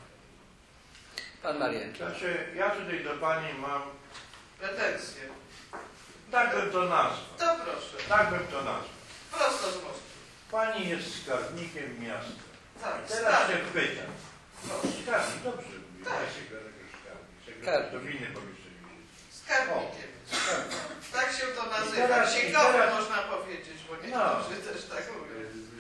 Pan Marian. Znaczy, ja tutaj do Pani mam, Pretensje. tak bym to nazwał, To proszę, tak bym to nazwał. prosto z mostu. Pani jest skarbnikiem miasta. Tak, Teraz stary. się pytam. Proszę. Skarbnik, dobrze mówię. Tak. Ja sekretarz skarbnik. Sekretarz to w innym pomieszczeniu. Skarbnikiem. Skarbnik. Tak się to nazywa. teraz- Księgowy teraz- można powiedzieć, bo No. niektórzy też tak mówią.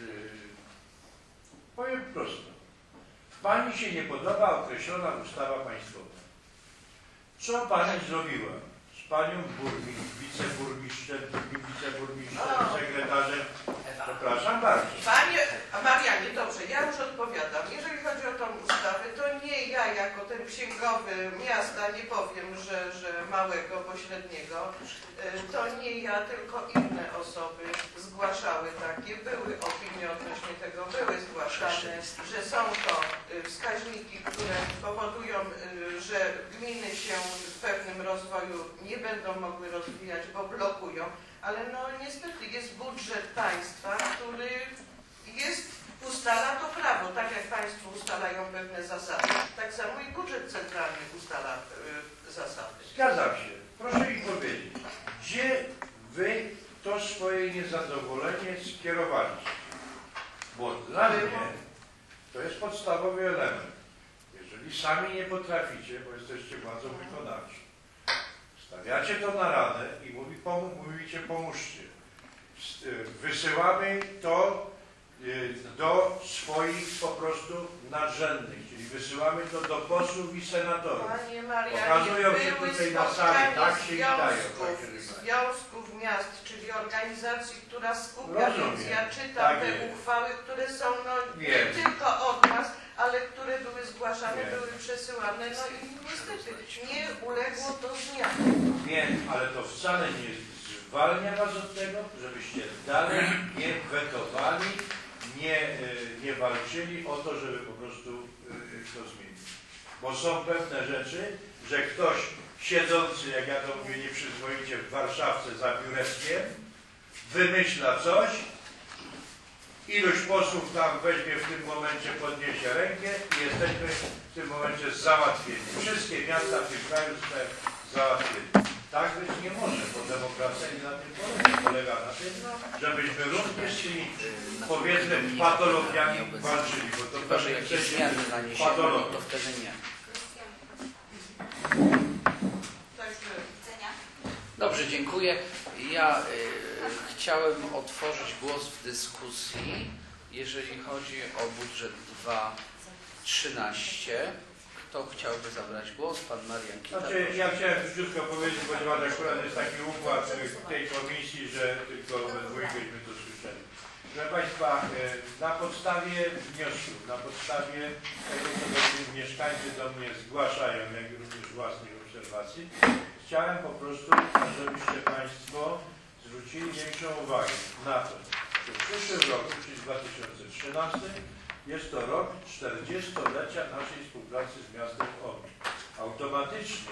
Powiem prosto. Pani się nie podoba określona ustawa państwowa. Co Pani zrobiła z Panią burmistrz, wiceburmistrzem, drugim wiceburmistrzem, O. sekretarzem? Zapraszam bardzo. Panie a Marianie, dobrze, ja już odpowiadam. Jeżeli chodzi o tą ustawę, to nie ja jako ten księgowy miasta nie powiem, że, że małego, pośredniego. To nie ja, tylko inne osoby zgłaszały takie, były opinie odnośnie tego, były zgłaszane, że są to wskaźniki, które powodują, że gminy się w pewnym rozwoju nie będą mogły rozwijać, bo blokują. Ale no niestety jest budżet państwa, który jest, ustala to prawo, tak jak państwo ustalają pewne zasady, tak samo i budżet centralny ustala y, zasady. Zgadzam się. Proszę mi powiedzieć, gdzie wy to swoje niezadowolenie skierowaliście? Bo dla mnie to jest podstawowy element. Jeżeli sami nie potraficie, bo jesteście władzą wykonawczą, stawiacie to na radę i mówi, pom mówicie pomóżcie. Wysyłamy to do swoich po prostu nadrzędnych, czyli wysyłamy to do posłów i senatorów. Panie Marianie, Okazują się były tutaj na sali, tak się witają. związków, związków miast, czyli organizacji, która skupia, Rozumiem. więc ja czytam Tak te jest. uchwały, które są no, nie Wiem. tylko od nas, ale które były zgłaszane, Wiem. były przesyłane, no i niestety nie uległo to zmianom. Wiem, ale to wcale nie zwalnia was od tego, żebyście dalej nie wetowali, nie, nie walczyli o to, żeby po prostu to zmienić. Bo są pewne rzeczy, że ktoś siedzący, jak ja to mówię nieprzyzwoicie, w Warszawce za biureczkiem, wymyśla coś, iluś posłów tam weźmie w tym momencie, podniesie rękę i jesteśmy w tym momencie załatwieni. Wszystkie miasta w tym kraju zostają załatwieni. Tak być nie może, bo demokracja nie na tym polega. Polega na tym, żebyśmy również z tymi, powiedzmy, patologiami walczyli. Bo to Chyba, że jakieś zmiany naniesiemy, to wtedy nie. Dobrze, dziękuję. Ja y, chciałem otworzyć głos w dyskusji, jeżeli chodzi o budżet dwa tysiące trzynaście. Kto chciałby zabrać głos? Pan Marian Kita. Znaczy, ja chciałem króciutko powiedzieć, ponieważ akurat jest taki układ w tej komisji, że tylko we dwójkeśmy to słyszeli. Proszę Państwa, na podstawie wniosków, na podstawie tego, co mieszkańcy do mnie zgłaszają, jak również własnych obserwacji, chciałem po prostu, żebyście Państwo zwrócili większą uwagę na to, że w przyszłym roku, czyli dwa tysiące trzynastym, jest to rok czterdziestolecia naszej współpracy z miastem Odry. Automatycznie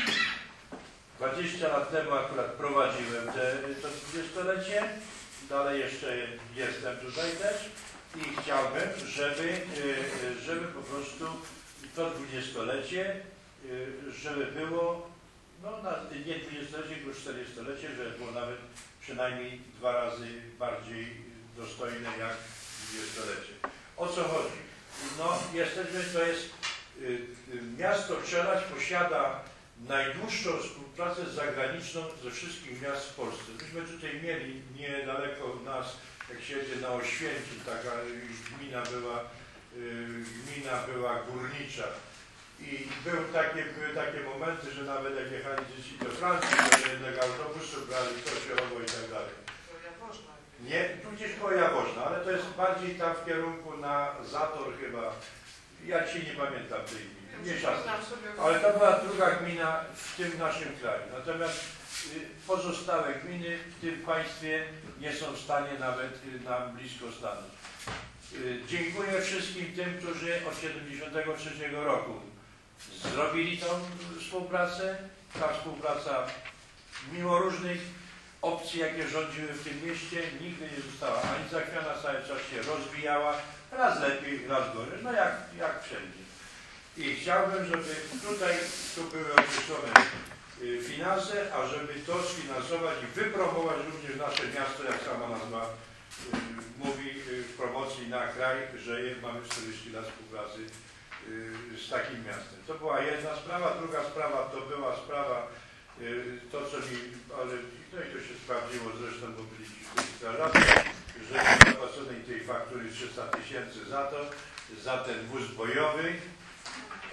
dwadzieścia lat temu akurat prowadziłem te, to dwudziestolecie, dalej jeszcze jestem tutaj też i chciałbym, żeby, żeby po prostu to dwudziestolecie, żeby było, no nie dwudziestolecie, tylko czterdziestolecie, żeby było nawet przynajmniej dwa razy bardziej dostojne jak dwudziestolecie. O co chodzi? No, jesteśmy, to jest, y, y, miasto Czeladź posiada najdłuższą współpracę zagraniczną ze wszystkich miast w Polsce. Myśmy tutaj mieli niedaleko nas, jak się jedzie na Oświęcim, taka gmina była, y, gmina była górnicza. I były takie, były takie momenty, że nawet jak jechali dzieci do Francji, do jednego autobusu brali kociołowo i tak dalej. Nie, tu gdzieś koło Jaworzna, ale to jest bardziej tam w kierunku na Zator chyba. Ja dzisiaj nie pamiętam tej gminy. Nie szans. Ale to była druga gmina w tym naszym kraju. Natomiast y, pozostałe gminy w tym państwie nie są w stanie nawet y, nam blisko stanąć. Y, dziękuję wszystkim tym, którzy od tysiąc dziewięćset siedemdziesiątego trzeciego roku zrobili tą współpracę. Ta współpraca mimo różnych opcji, jakie rządziły w tym mieście, nigdy nie została ani zachwiana, cały czas się rozwijała, raz lepiej, raz gorzej, no jak, jak wszędzie. I chciałbym, żeby tutaj tu były określone y, finanse, a żeby to sfinansować i wypromować również nasze miasto, jak sama nazwa y, mówi y, w promocji na kraj, że mamy czterdzieści lat współpracy y, z takim miastem. To była jedna sprawa, druga sprawa to była sprawa to, co mi, ale no i to się sprawdziło zresztą, bo byliśmy w tej strażacy, że nie zapłaconej tej faktury trzysta tysięcy za to, za ten wóz bojowy,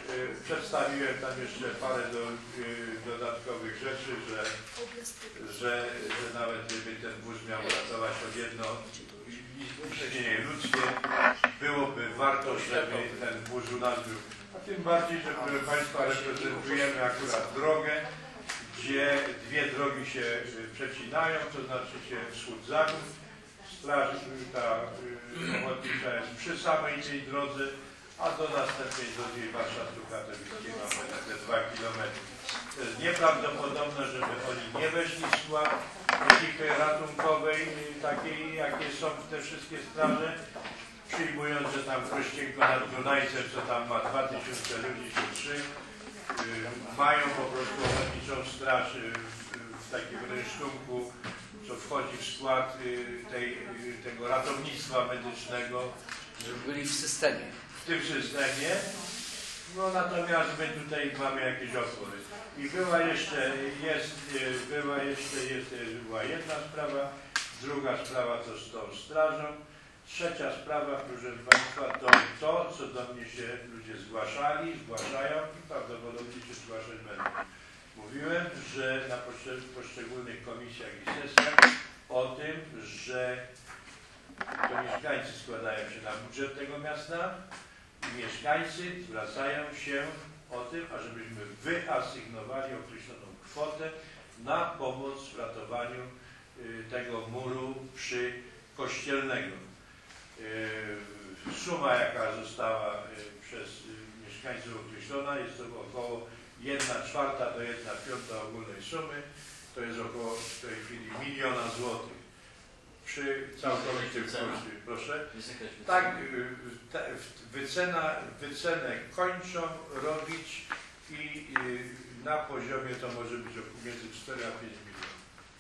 Przedstawiłem tam jeszcze parę do, dodatkowych rzeczy, że, że, że nawet gdyby ten wóz miał ratować od jedno istnienie ludzkie, byłoby warto, żeby ten wóz u nas był. A tym bardziej, że proszę Państwa, reprezentujemy akurat drogę, gdzie dwie drogi się przecinają, to znaczy się wschód-zachód. Straż ta ochotnicza jest przy samej tej drodze, a do następnej drogi Warszawsko-Katowickiej mamy te dwa kilometry. To jest nieprawdopodobne, żeby oni nie weszli w skład ekipy ratunkowej, takiej jakie są te wszystkie straże, przyjmując, że tam Kościenko nad Dunajcem, co tam ma dwa tysiące ludzi czy trzy, mają po prostu ochotniczą straż w takim rynsztunku, co wchodzi w skład tej, tego ratownictwa medycznego. Żeby byli w systemie. W tym systemie. No natomiast my tutaj mamy jakieś opory. I była jeszcze, jest, była jeszcze, jest, była jedna sprawa, druga sprawa to z tą strażą, trzecia sprawa, proszę Państwa, to to, co do mnie się ludzie zgłaszali, zgłaszają i prawdopodobnie się zgłaszać będą. Mówiłem, że na poszczególnych komisjach i sesjach o tym, że to mieszkańcy składają się na budżet tego miasta i mieszkańcy zwracają się o tym, ażebyśmy wyasygnowali określoną kwotę na pomoc w ratowaniu y, tego muru przy Kościelnego. Y, suma, jaka została y, przez y, mieszkańców określona, jest to około jedna czwarta do jedna piąta ogólnej sumy, to jest około w tej chwili miliona złotych. Przy całkowitym koszcie, proszę. Tak, wycena, wycenę kończą robić i na poziomie to może być między cztery a pięć milionów.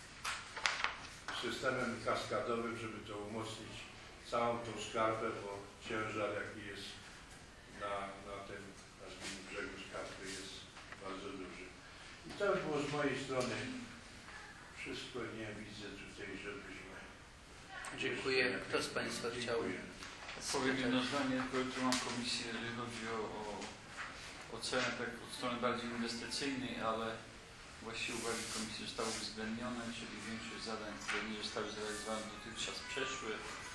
Systemem kaskadowym, żeby to umocnić całą tą skarpę, bo ciężar jaki jest na, na tym naszym brzegu skarpy jest bardzo duży. I to już było z mojej strony wszystko. Nie widzę tutaj, żebyśmy... Dziękuję. Kto z Państwa chciał? Powiem jedno zdanie, tylko mam komisję, jeżeli chodzi o, o ocenę tak od strony bardziej inwestycyjnej, ale właściwie uwagi komisji zostały uwzględnione, czyli większość zadań, które nie zostały zrealizowane dotychczas przeszły.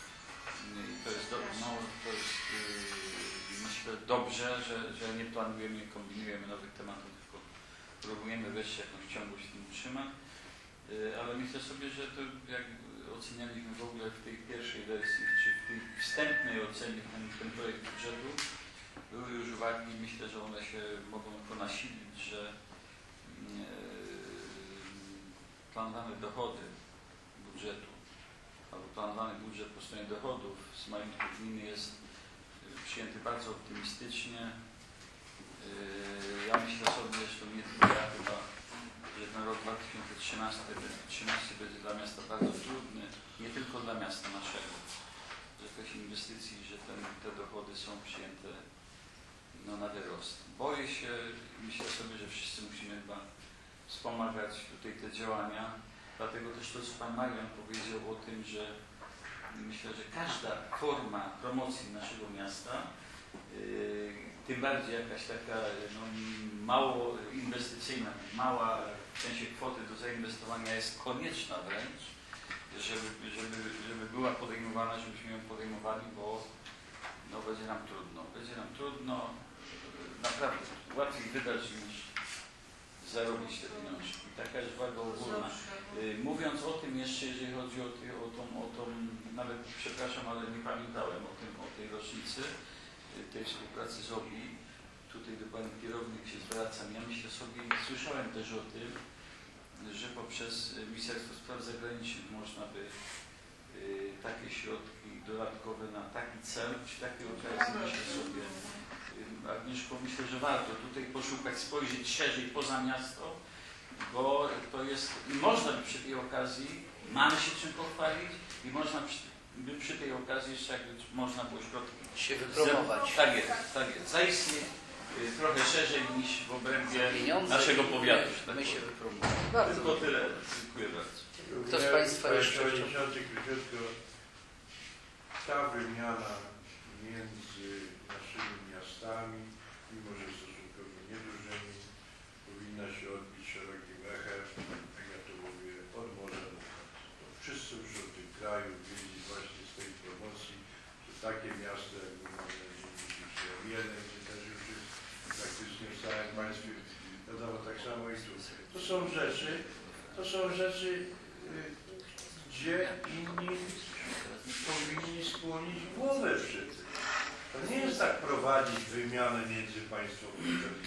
I to jest, do, no, to jest yy, myślę dobrze, że, że nie planujemy, nie kombinujemy nowych tematów, tylko próbujemy wreszcie jakąś ciągłość w tym utrzymać. Yy, ale myślę sobie, że to jak ocenialiśmy w ogóle w tej pierwszej wersji, czy w tej wstępnej ocenie ten, ten projekt budżetu, były już uwagi, myślę, że one się mogą tylko nasilić, że yy, planowane dochody budżetu, albo planowany budżet po stronie dochodów z majątku gminy jest przyjęty bardzo optymistycznie. Yy, ja myślę sobie, że nie tylko ja chyba, że ten rok dwa tysiące trzynasty będzie dla miasta bardzo trudny, nie tylko dla miasta naszego, że tych inwestycji, że ten, te dochody są przyjęte no, na wyrost. Boję się, myślę sobie, że wszyscy musimy chyba wspomagać tutaj te działania, dlatego też to, co Pan Marian powiedział o tym, że myślę, że każda forma promocji naszego miasta, yy, tym bardziej jakaś taka no, mało inwestycyjna, mała w sensie kwoty do zainwestowania jest konieczna wręcz, żeby, żeby, żeby była podejmowana, żebyśmy ją podejmowali, bo no, będzie nam trudno. Będzie nam trudno, naprawdę łatwiej wydać niż zarobić te pieniążki. Taka jest uwaga ogólna. Mówiąc o tym jeszcze, jeżeli chodzi o, ty, o, tą, o tą, nawet przepraszam, ale nie pamiętałem o tym, o tej rocznicy, tej współpracy z O B I. Tutaj do Pani Kierownik się zwracam. Ja myślę sobie, słyszałem też o tym, że poprzez Ministerstwo Spraw Zagranicznych można by y, takie środki dodatkowe na taki cel, przy takiej okazji myślę sobie, y, Agnieszko, myślę, że warto tutaj poszukać, spojrzeć szerzej poza miasto, bo to jest, i można by przy tej okazji, mamy się czym pochwalić i można przy, by przy tej okazji jeszcze jakby można było środki się wypromować. Tak jest, tak jest. Zaistnieć y, trochę szerzej niż w obrębie Pieniądze naszego powiatu. My, tak my się wypromujemy. Tylko tyle. Dziękuję bardzo. Kto z Państwa jeszcze Panie Przewodniczący, króciutko, ta wymiana między naszymi miastami, mimo że stosunkowo powinna się odbić szerokim echem, jak ja to mówię, od morza do morza. Wszyscy już w tym kraju wiedzieli właśnie z tej promocji, że takie miasto jak Wiele, gdzie też już jest praktycznie w całym państwie, wiadomo, tak samo i tu. To są rzeczy, to są rzeczy, gdzie inni powinni skłonić głowę przy tym. To nie jest tak prowadzić wymianę międzypaństwową.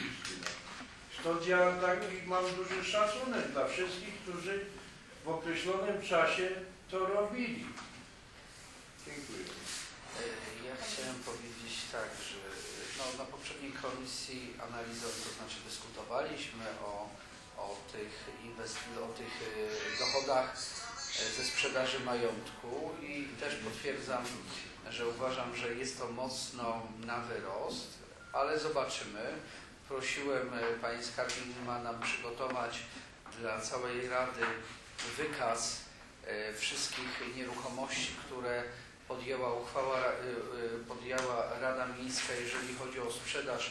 To działa taki, mam duży szacunek dla wszystkich, którzy w określonym czasie to robili. Dziękuję. Ja chciałem powiedzieć tak, że no, na poprzedniej komisji analizowej, to znaczy dyskutowaliśmy o, o tych, inwest- o tych dochodach ze sprzedaży majątku i też potwierdzam, że uważam, że jest to mocno na wyrost, ale zobaczymy. Prosiłem Pani Skarbnik ma nam przygotować dla całej Rady wykaz wszystkich nieruchomości, które podjęła uchwała, podjęła Rada Miejska, jeżeli chodzi o sprzedaż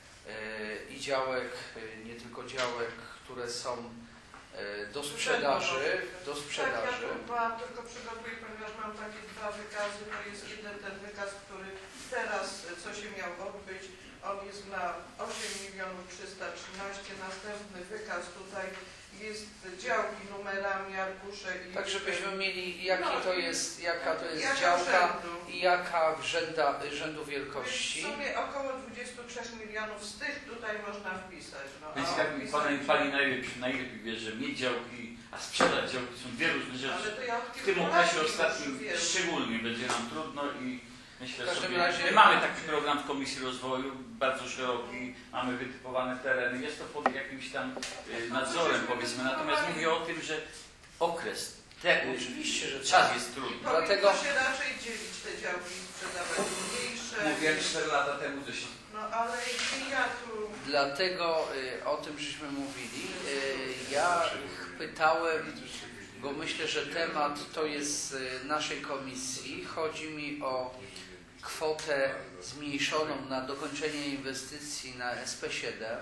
i działek, nie tylko działek, które są do sprzedaży, do sprzedaży. Tak, ja tu tylko przygotuję, ponieważ mam takie dwa wykazy. To jest jeden ten wykaz, który teraz, co się miał odbyć, on jest na osiem milionów trzysta trzynaście. Następny wykaz tutaj jest działki numerami, arkusze i... Tak, żebyśmy mieli, jaki no, to jest, jaka to jest jaka działka rzędu. i jaka rzęda, rzędu wielkości. W sumie około dwudziestu trzech milionów z tych tutaj można wpisać. No, Więc a jak wpisać, pani, pani najlepiej, najlepiej wie, że mieć działki, a sprzedać działki są dwie różne rzeczy. ale to ja od W tym kilku okresie lat ostatnim już wiem. szczególnie będzie nam trudno i myślę W każdym sobie, razie- my mamy taki program w Komisji Rozwoju, bardzo szeroki, mamy wytypowane tereny, jest to pod jakimś tam y, nadzorem powiedzmy, natomiast mówię o tym, że okres, te, Oczywiście, że czas tak. jest trudny. Dlatego- Powinno się raczej dzielić te działki i sprzedawać mniejsze. Mówiłem cztery lata temu, że się No ale ja tu... Dlatego y, o tym żeśmy mówili. Y, ja pytałem, bo myślę, że temat to jest y, naszej komisji. Chodzi mi o kwotę zmniejszoną na dokończenie inwestycji na S P siedem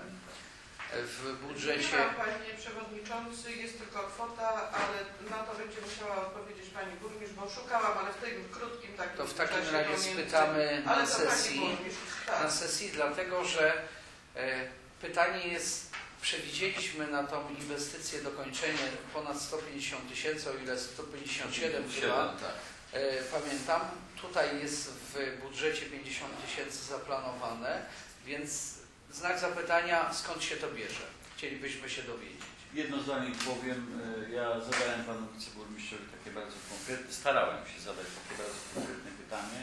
w budżecie. Nie ma, Panie Przewodniczący, jest tylko kwota, ale na to będzie musiała odpowiedzieć Pani Burmistrz, bo szukałam, ale w tym krótkim takim To w takim czasie razie pomiędzy- spytamy ale na to Pani sesji. Burmistrz, tak. Na sesji, dlatego że e, pytanie jest, przewidzieliśmy na tą inwestycję dokończenie ponad sto pięćdziesiąt tysięcy, o ile sto pięćdziesiąt siedem chyba, tak. e, pamiętam. Tutaj jest w budżecie pięćdziesiąt tysięcy zaplanowane, więc znak zapytania, skąd się to bierze? Chcielibyśmy się dowiedzieć. Jedno zdanie powiem, e, ja zadałem panu wiceburmistrzowi takie bardzo konkretne, starałem się zadać takie bardzo konkretne pytanie.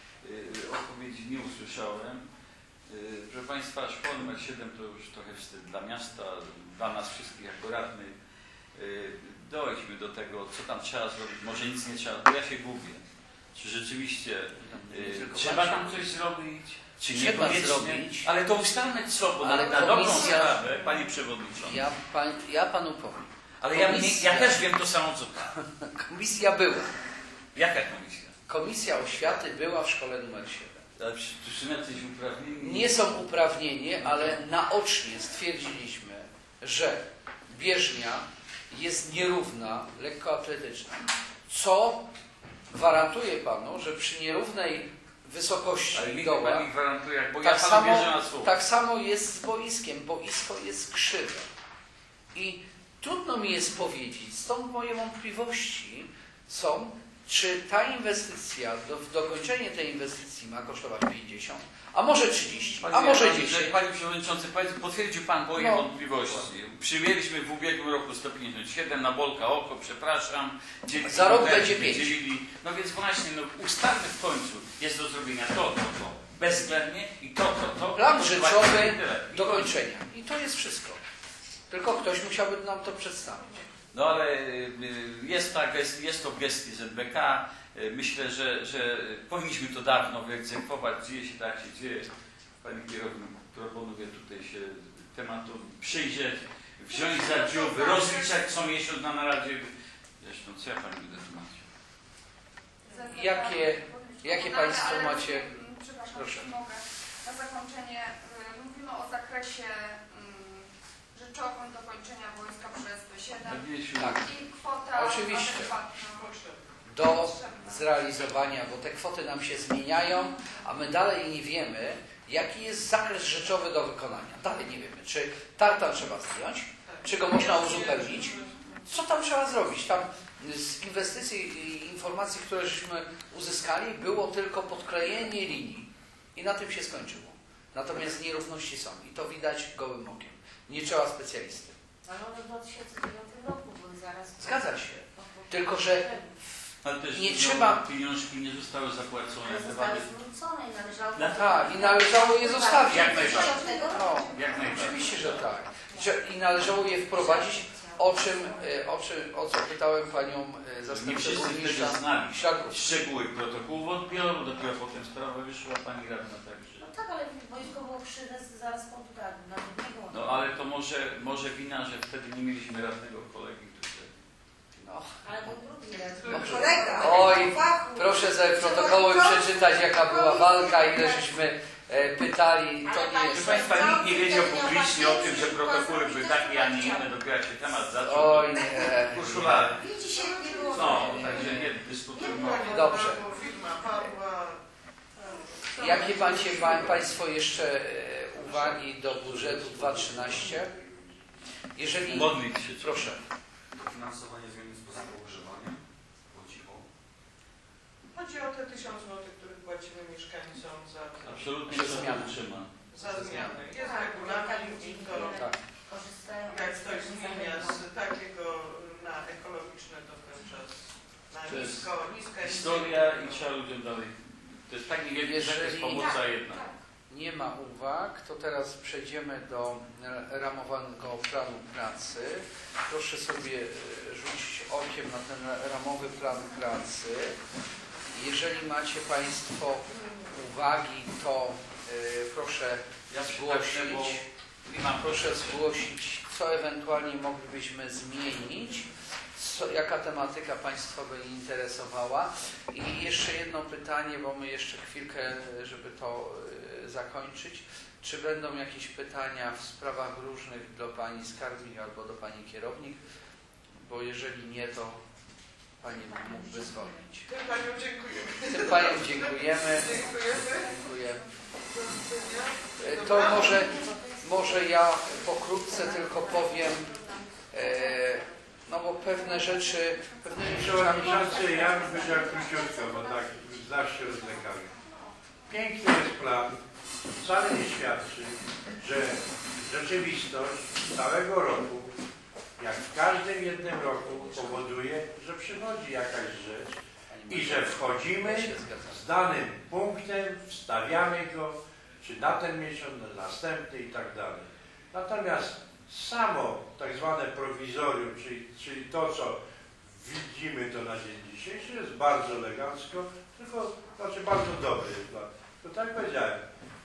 E, Odpowiedzi nie usłyszałem. E, Proszę Państwa, szkoła numer siedem to już trochę wstyd dla miasta, dla nas wszystkich jako radnych. E, Dojdźmy do tego, co tam trzeba zrobić, może nic nie trzeba, bo ja się gubię. Czy rzeczywiście e, trzeba tam coś zrobić? Czy Trzeba niekoniecznie? zrobić. Ale to ustalmy co, bo Ale na, na dobrą komisja- sprawę, Panie Przewodniczący. Ja, pan, ja panu powiem. Ale ja, nie, Komisja- ja też wiem to samo co Pan. Komisja była. Jaka komisja? Komisja oświaty była w szkole numer siedem. Ale czy są jacyś uprawnieni? Nie są uprawnieni, ale naocznie stwierdziliśmy, że bieżnia jest nierówna, lekkoatletyczna, co gwarantuje panu, że przy nierównej wysokości Ale nikt doła, Pan mi gwarantuje, bo tak ja Panu samo, wierzę na słowo. tak samo jest z boiskiem. Boisko jest krzywe. I trudno mi jest powiedzieć, stąd moje wątpliwości są, czy ta inwestycja, do, dokończenie tej inwestycji ma kosztować pięćdziesiąt, a może trzydzieści, a Panie może Radny, dziesięć. Panie Przewodniczący, potwierdził Pan moje No. wątpliwości. Przyjęliśmy w ubiegłym roku sto pięćdziesiąt siedem, na Bolka oko, przepraszam. Dzieli- Za rok też będzie pięć. dzielili. No więc właśnie, no, ustalmy w końcu, jest do zrobienia to, to, to, bezwzględnie i to, to, to. Plan to, rzeczowy właśnie tyle. I do to- kończenia. I to jest wszystko. Tylko ktoś musiałby nam to przedstawić. No ale y, jest, ta gest, jest to gestii Z B K. Y, Myślę, że, że powinniśmy to dawno wyegzekwować. Dzieje się tak, się dzieje. Pani kierownik proponuje tutaj się tematu przyjrzeć, wziąć za dziób, rozliczać co miesiąc na naradzie. Zresztą co ja Pani będę tłumaczył? Jakie, jakie Państwo Ale, macie? mm, Przepraszam, Proszę. jeśli mogę. Na zakończenie y, mówimy o zakresie mm, rzeczowym kluczowym dokończenia wojska przez P siedem Tak. i kwota Oczywiście. adekwatna. Do zrealizowania, bo te kwoty nam się zmieniają, a my dalej nie wiemy, jaki jest zakres rzeczowy do wykonania. Dalej nie wiemy, czy tartan trzeba zdjąć, czy go można uzupełnić, co tam trzeba zrobić. Tam z inwestycji i informacji, które żeśmy uzyskali, było tylko podklejenie linii i na tym się skończyło. Natomiast nierówności są i to widać gołym okiem. Nie trzeba specjalisty. Ale one w dwa tysiące dziewiątym roku były zaraz. Zgadza się. Tylko że Ale też nie no, trzeba... pieniążki nie zostały zapłacone. Zostały zwrócone i należało... No tak, i należało je zostawić. Jak najbardziej. No, Jak najbardziej. oczywiście, że tak. Że, I należało je wprowadzić, o czym, e, o czym, o co pytałem panią e, Nie zastępcę wszyscy wtedy burmistrza znali Siarków. szczegóły protokołu odbioru, dopiero potem sprawa wyszła, pani radna także. No tak, ale wojsko było przywez zaraz po tak, na drugiego. No ale to może, może wina, że wtedy nie mieliśmy radnego kolegi tutaj. No. Ale to drugi raz. Dobrze. Kolega. Oj, fachu. proszę sobie protokoły przeczytać, jaka była walka, ile żeśmy e, pytali. To nie Proszę jest... Państwa, nikt nie wiedział publicznie o tym, że protokoły były takie, a nie inne, dopiero jak się temat zaczął. Oj nie. Urszula, Widzi się, nie było. no, także nie dyskutujmy. Dobrze. Firma padła. Jakie macie pa, Państwo jeszcze e, uwagi do budżetu dwa tysiące trzynaście? Jeżeli... Modlić się. Proszę. Dofinansowanie zmiany sposobu ogrzewania. Chodzi o... Chodzi o te tysiąc złotych, które płacimy mieszkańcom za, Absolutnie Przez się zmianę. trzyma. za zmiany. Jest Tak, regulamin i to Tak. Korzystają. jak ktoś zmienia z takiego na ekologiczne, to ten czas na To jest nisko, niska Historia i trzeba ludziom dalej. To jest tak niewielki zakres Jeżeli- pomocy, a jedna. Nie ma uwag, to teraz przejdziemy do ramowanego planu pracy. Proszę sobie e, rzucić okiem na ten ramowy plan pracy. Jeżeli macie Państwo uwagi, to e, proszę Ja przytaknę, bo zgłosić. nie mam Proszę zgłosić, co ewentualnie moglibyśmy zmienić, co, jaka tematyka Państwa by interesowała. I jeszcze jedno pytanie, bo my jeszcze chwilkę, żeby to y, zakończyć. Czy będą jakieś pytania w sprawach różnych do Pani Skarbnik albo do Pani Kierownik? Bo jeżeli nie, to Pani mógłby zwolnić. Tym Paniom dziękujemy. Tym Paniom dziękujemy. Dziękujemy. Dziękuję. Do widzenia. To może, może ja pokrótce tylko powiem, e, no bo pewne rzeczy, pewnymi rzeczami... Przewodniczący, ja bym powiedział króciutko, bo tak zawsze rozlekamy. Piękny jest plan, wcale nie świadczy, że rzeczywistość całego roku, jak w każdym jednym roku, powoduje, że przychodzi jakaś rzecz i że wchodzimy z danym punktem, wstawiamy go, czy na ten miesiąc, na następny i tak dalej. Natomiast samo tak zwane prowizorium, czyli, czyli to, co widzimy to na dzień dzisiejszy, jest bardzo elegancko, tylko znaczy bardzo dobry plan. To tak jak powiedziałem,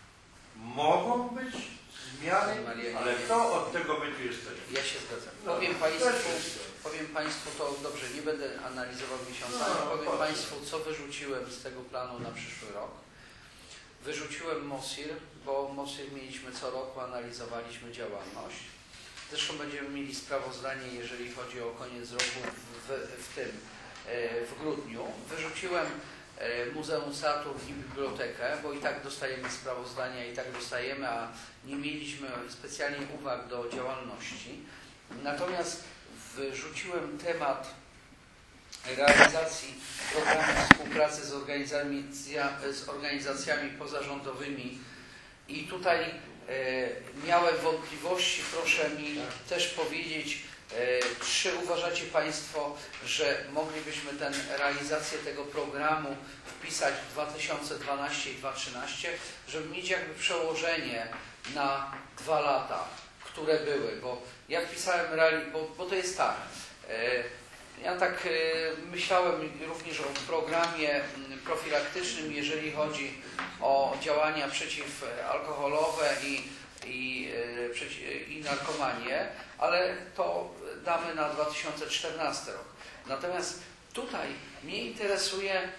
mogą być zmiany, ale to od tego my tu jesteśmy. Ja się zgadzam. No, Powiem to Państwu, jest wszystko. powiem Państwu to dobrze, nie będę analizował miesiącami, No, powiem proszę. Państwu, co wyrzuciłem z tego planu na przyszły rok. Wyrzuciłem MOSIR, bo MOSIR mieliśmy co roku, analizowaliśmy działalność. Zresztą będziemy mieli sprawozdanie, jeżeli chodzi o koniec roku w, w tym, e, w grudniu. Wyrzuciłem e, Muzeum Saturn i bibliotekę, bo i tak dostajemy sprawozdania, i tak dostajemy, a nie mieliśmy specjalnie uwag do działalności. Natomiast wyrzuciłem temat realizacji programu współpracy z organizacjami, z organizacjami pozarządowymi i tutaj e, miałem wątpliwości, proszę mi też powiedzieć, e, czy uważacie Państwo, że moglibyśmy ten, realizację tego programu wpisać w dwa tysiące dwunasty i dwa tysiące trzynaście, żeby mieć jakby przełożenie na dwa lata, które były, bo ja wpisałem, reali- bo, bo to jest tak, e, ja tak e, myślałem również o programie profilaktycznym, jeżeli chodzi o działania przeciwalkoholowe i, i, e, przeci- i narkomanię, ale to damy na dwa tysiące czternasty rok. Natomiast tutaj mnie interesuje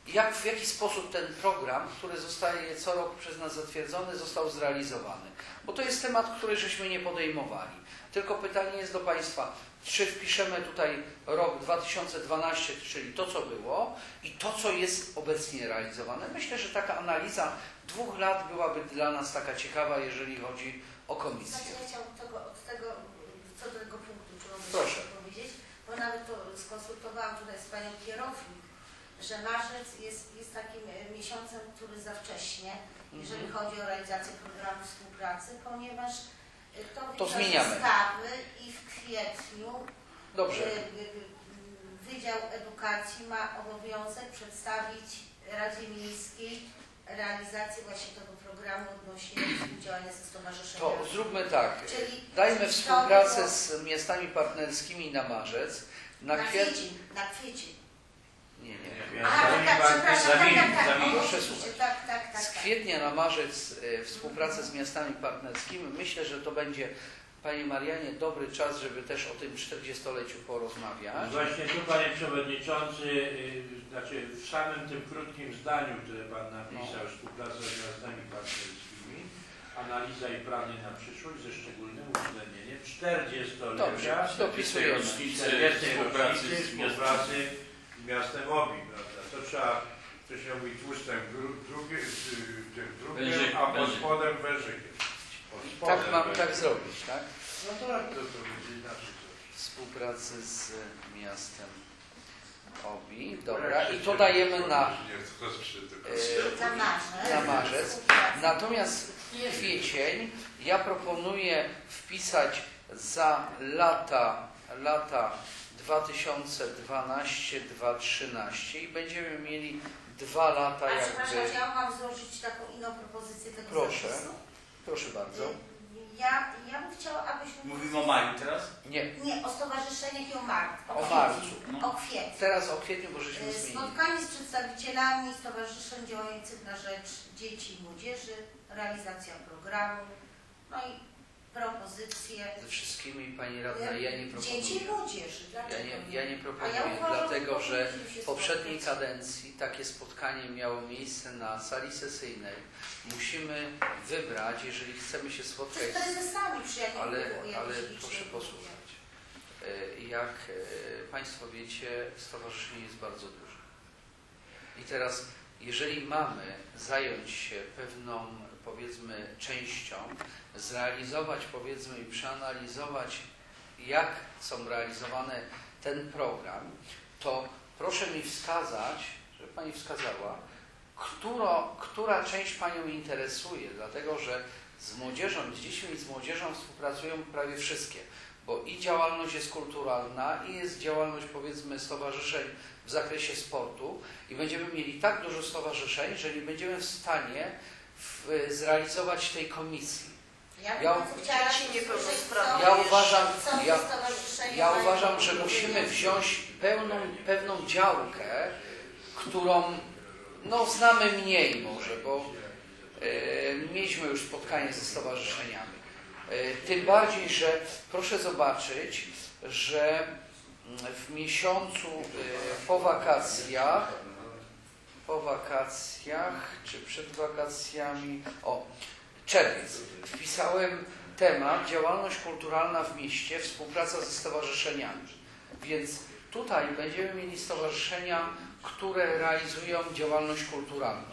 jak, w jaki sposób ten program, który zostaje co rok przez nas zatwierdzony, został zrealizowany. Bo to jest temat, który żeśmy nie podejmowali. Tylko pytanie jest do Państwa, czy wpiszemy tutaj rok dwa tysiące dwunasty, czyli to, co było i to, co jest obecnie realizowane. Myślę, że taka analiza dwóch lat byłaby dla nas taka ciekawa, jeżeli chodzi o komisję. Znaczy, ja chciałam tego, od tego, co do tego punktu, czy mogę Proszę. powiedzieć, bo nawet to skonsultowałam tutaj z Panią kierownik, że marzec jest, jest takim miesiącem, który za wcześnie, jeżeli Mhm. chodzi o realizację programu współpracy, ponieważ to, To wynika zmieniamy. z ustawy i w kwietniu Dobrze. y, y, y, Wydział Edukacji ma obowiązek przedstawić Radzie Miejskiej realizację właśnie tego programu odnośnie współdziałania ze stowarzyszeniami. To zróbmy tak. Czyli Dajmy to współpracę było- z miastami partnerskimi na marzec. Na Na kwiet... kwiecień, na kwiecień. Nie, nie. Aha, tak, tak, przepraszam, tak, tak, tak, Zamień, o, proszę oczywiście, słuchać. tak, tak, tak, Z tak. kwietnia na marzec e, współpracę z miastami partnerskimi. Myślę, że to będzie, Panie Marianie, dobry czas, żeby też o tym czterdziestoleciu porozmawiać. Właśnie tu, Panie Przewodniczący, yy, znaczy w samym tym krótkim zdaniu, które Pan napisał, No. współpraca z miastami partnerskimi, analiza i plany na przyszłość ze szczególnym uwzględnieniem czterdziestolecia Dobrze, dopisujemy. rocznicy czterdziestej współpracy rocznicy z miastem. współpracy z miastem Obi, prawda? To trzeba, to się mówi tłustym dru- drugie, y, tym drugim, Wężyk, a pod wężyk. spodem wężykiem. Pod Tak spodem mam wężykiem. tak zrobić, tak? No tak, to, to będzie inaczej. Współpracy z miastem Obi. Dobra, i to dajemy na, e, Na marzec. na marzec. Współpraca. Natomiast kwiecień ja proponuję wpisać za lata, lata dwa tysiące dwanaście do dwa tysiące trzynaście i będziemy mieli dwa lata A przepraszam, jakby... ja mam złożyć taką inną propozycję tego Proszę. zapisu? Proszę bardzo. Ja, ja bym chciała, abyśmy... Mówimy o maju teraz? Nie, Nie, o stowarzyszeniach i o marcu. o marcu. O kwietniu. Teraz o kwietniu, bo żeśmy E, zmienili. Spotkanie z przedstawicielami stowarzyszeń działających na rzecz dzieci i młodzieży, realizacja programu, no i propozycje Ze wszystkimi, Pani Radna, ja nie dzieci i proponuję. młodzieży. Ja Dlaczego nie, ja nie A proponuję, ja uważam, dlatego że powinniśmy się w poprzedniej spotkać. kadencji takie spotkanie miało miejsce na sali sesyjnej. Musimy wybrać, jeżeli chcemy się spotkać, Z prezesami przyjaciół. ale, ale proszę posłuchać. E, Jak e, Państwo wiecie, stowarzyszenie jest bardzo duże. I teraz, jeżeli mamy zająć się pewną, powiedzmy, częścią, zrealizować, powiedzmy, i przeanalizować, jak są realizowane ten program, to proszę mi wskazać, żeby Pani wskazała, któro, która część Panią interesuje, dlatego że z młodzieżą, z dziećmi i z młodzieżą współpracują prawie wszystkie, bo i działalność jest kulturalna, i jest działalność, powiedzmy, stowarzyszeń w zakresie sportu i będziemy mieli tak dużo stowarzyszeń, że nie będziemy w stanie w, zrealizować tej komisji. Ja, Ja- ja, chciała Dzieci niepełnosprawne. Ja uważam, co ja, te stowarzyszenia ja mają uważam, do że musimy powiedzenia. wziąć pełną, pewną działkę, którą no, znamy mniej może, bo e, mieliśmy już spotkanie ze stowarzyszeniami. E, tym bardziej, że proszę zobaczyć, że w miesiącu e, po wakacjach, po wakacjach czy przed wakacjami, o, czerwiec, wpisałem temat działalność kulturalna w mieście, współpraca ze stowarzyszeniami. Więc tutaj będziemy mieli stowarzyszenia, które realizują działalność kulturalną.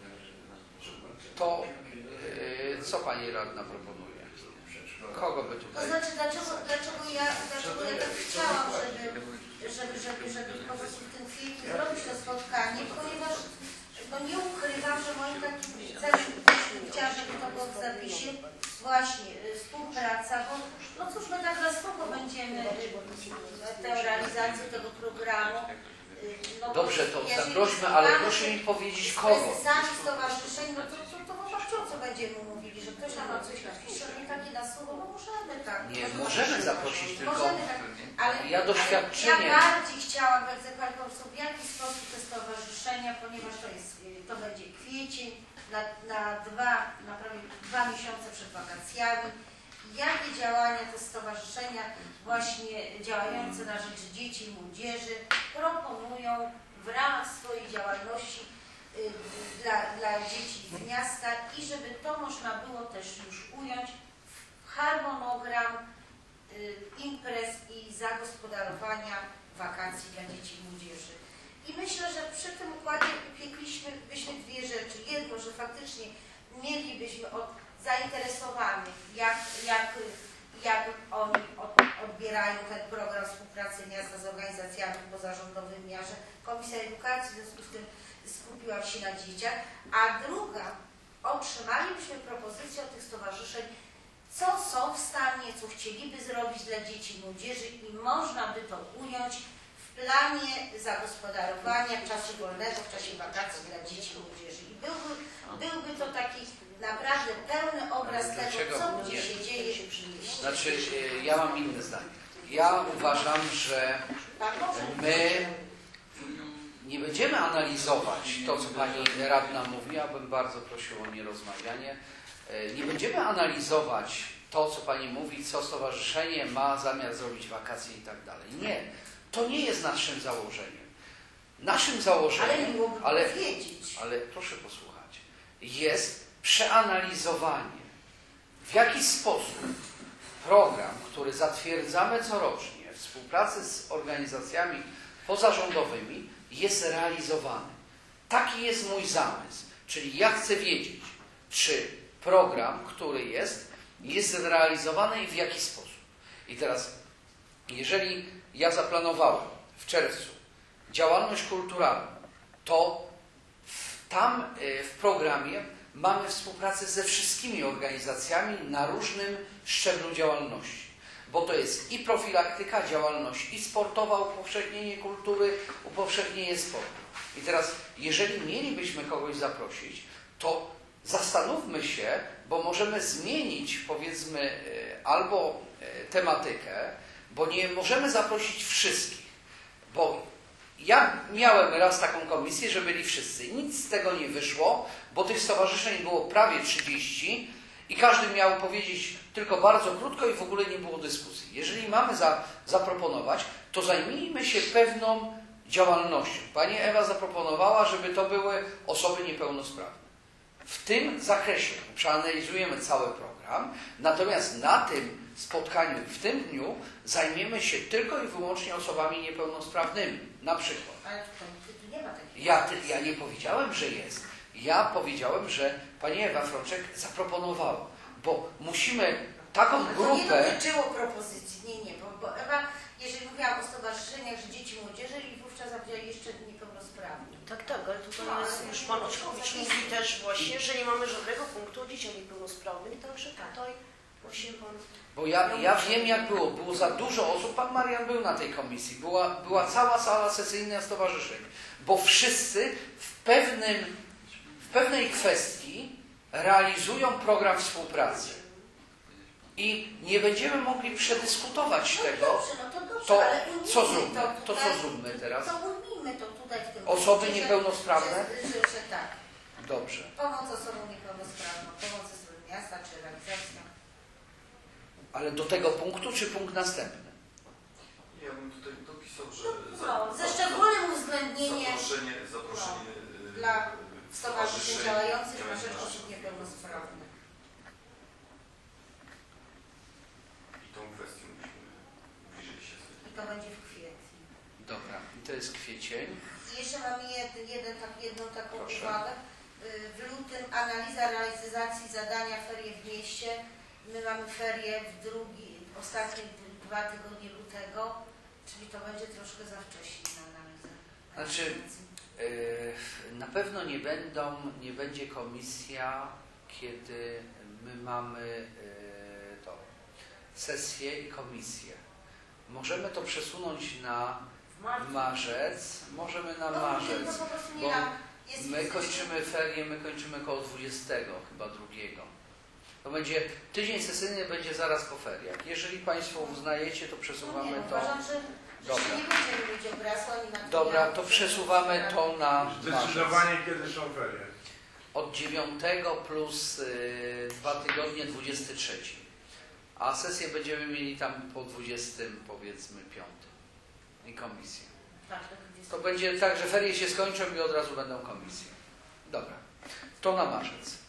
To yy, co Pani Radna proponuje? Kogo by To tutaj? znaczy, dlaczego, dlaczego, ja, dlaczego ja tak chciałam, żeby, żeby, żeby, żeby po prostu w tym kwietniu zrobić to spotkanie, ponieważ no nie ukrywam, że moim takim celem, chciałam, żeby to było w zapisie, właśnie y, współpraca, bo no cóż, my tak raz tylko będziemy y, tę realizację tego programu. y, No bo Dobrze, to jeżeli zaprośmy, ale spotkamy proszę się mi powiedzieć z kogo. prezesami stowarzyszeń, no to, to, to po co będziemy mówili, że ktoś nam coś napisze, nie takie na słowo, no możemy tak. Nie, możemy zaprosić, tylko Możemy tak, ale ja doświadczenie- Ja bardziej chciałam egzekwować po prostu w jaki sposób te stowarzyszenia, ponieważ to jest, y, to będzie kwiecień, na, na dwa, na prawie dwa miesiące przed wakacjami. Jakie działania te stowarzyszenia właśnie działające na rzecz dzieci i młodzieży proponują w ramach swojej działalności y, dla, dla dzieci z miasta i żeby to można było też już ująć w harmonogram y, imprez i zagospodarowania wakacji dla dzieci i młodzieży. I myślę, że przy tym układzie upiekliśmy byśmy dwie rzeczy. Jedno, że faktycznie mielibyśmy od zainteresowanych, jak, jak, jak oni od, odbierają ten program współpracy miasta z organizacjami pozarządowymi, a że Komisja Edukacji w związku z tym skupiła się na dzieciach, a druga, otrzymalibyśmy propozycję od tych stowarzyszeń, co są w stanie, co chcieliby zrobić dla dzieci i młodzieży i można by to ująć w planie zagospodarowania czasu wolnego w czasie wakacji dla dzieci i młodzieży. I byłby, byłby to taki naprawdę pełny obraz tego, co gdzie się dzieje przy mieście. Znaczy, ja mam inne zdanie. Ja uważam, że my nie będziemy analizować to, co pani radna mówi, ja bym bardzo prosił o nierozmawianie. Nie będziemy analizować to, co pani mówi, co stowarzyszenie ma zamiar zrobić wakacje i tak dalej. Nie. To nie jest naszym założeniem. Naszym założeniem, ale, miłoby ale, wiedzieć. ale proszę posłuchać, jest przeanalizowanie, w jaki sposób program, który zatwierdzamy corocznie w współpracy z organizacjami pozarządowymi, jest realizowany. Taki jest mój zamysł. Czyli ja chcę wiedzieć, czy program, który jest, jest realizowany i w jaki sposób. I teraz, jeżeli ja zaplanowałem w czerwcu działalność kulturalną, to w, tam w programie mamy współpracę ze wszystkimi organizacjami na różnym szczeblu działalności. Bo to jest i profilaktyka, działalność i sportowa, upowszechnienie kultury, upowszechnienie sportu. I teraz, jeżeli mielibyśmy kogoś zaprosić, to zastanówmy się, bo możemy zmienić, powiedzmy, albo tematykę, bo nie możemy zaprosić wszystkich. Bo ja miałem raz taką komisję, że byli wszyscy. Nic z tego nie wyszło, bo tych stowarzyszeń było prawie trzydzieści i każdy miał powiedzieć tylko bardzo krótko i w ogóle nie było dyskusji. Jeżeli mamy za, zaproponować, to zajmijmy się pewną działalnością. Pani Ewa zaproponowała, żeby to były osoby niepełnosprawne. W tym zakresie przeanalizujemy cały program, natomiast na tym spotkaniu, w tym dniu zajmiemy się tylko i wyłącznie osobami niepełnosprawnymi. Na przykład. Ale tu, tu nie ma takiego. Ja, ja nie powiedziałem, że jest. Ja powiedziałem, że pani Ewa Frączek zaproponowała, bo musimy taką Ale grupę... to nie dotyczyło propozycji, nie, nie, bo, bo Ewa, jeżeli mówiłam o stowarzyszeniach, że dzieci i młodzieży i wówczas zapowiedziała jeszcze niepełnosprawni. Tak, tak, ale tutaj No, jest, ale już nie Pan wiem, Oczkowicz co mówi jest. też właśnie, że nie mamy żadnego punktu o dzieciach niepełnosprawnych, także Tak. tutaj właśnie Pan... Bo ja, ja wiem, jak było. Było za dużo osób. Pan Marian był na tej komisji. Była, była cała sala sesyjna stowarzyszeń. Bo wszyscy w, pewnym, w pewnej kwestii realizują program współpracy. I nie będziemy mogli przedyskutować No tego. dobrze, no to dobrze, To ale ujmijmy co zróbmy? To, To tutaj, co zróbmy teraz? To ujmijmy to tutaj w tym Osoby punkcie, że- niepełnosprawne? Że, że, że tak. Dobrze. Pomoc osobom niepełnosprawnym, pomoc ze strony miasta czy realizacja. Ale do tego punktu, czy punkt następny? Ja bym tutaj dopisał, że No, ze szczególnym uwzględnieniem zaproszenie, zaproszenie No, y, dla y, stowarzyszeń działających na rzecz działających osób niepełnosprawnych. I tą kwestią byśmy bliżej się I to będzie w kwietniu. Dobra. I to jest kwiecień. I jeszcze mam jed, jeden, tak, jedną taką Proszę. uwagę. Y, W lutym analiza realizacji zadania ferie w mieście. My mamy ferie w drugi, ostatnie dwa tygodnie lutego, czyli to będzie troszkę za wcześnie na analizę. Znaczy, yy, na pewno nie będą, nie będzie komisja, kiedy my mamy yy, to, sesję i komisję. Możemy to przesunąć na W marcu. marzec, możemy na No, marzec, no, po prostu nie bo na- jest my fizycznie- kończymy ferie, my kończymy koło dwudziestego, chyba drugiego. To będzie, tydzień sesyjny będzie zaraz po feriach. Jeżeli Państwo uznajecie, to No przesuwamy nie, no, to. uważam, że, że Dobra. się nie będziemy mieć obrazu ani na Dobra, to przesuwamy to na marzec. Zdecydowanie kiedy są ferie. Od dziewiątego plus y, dwa tygodnie, dwudziesty trzeci. A sesję będziemy mieli tam po dwudziestym, powiedzmy, piątym. I komisję. Tak, do dwudziestego. To będzie tak, że ferie się skończą i od razu będą komisje. Dobra. To na marzec.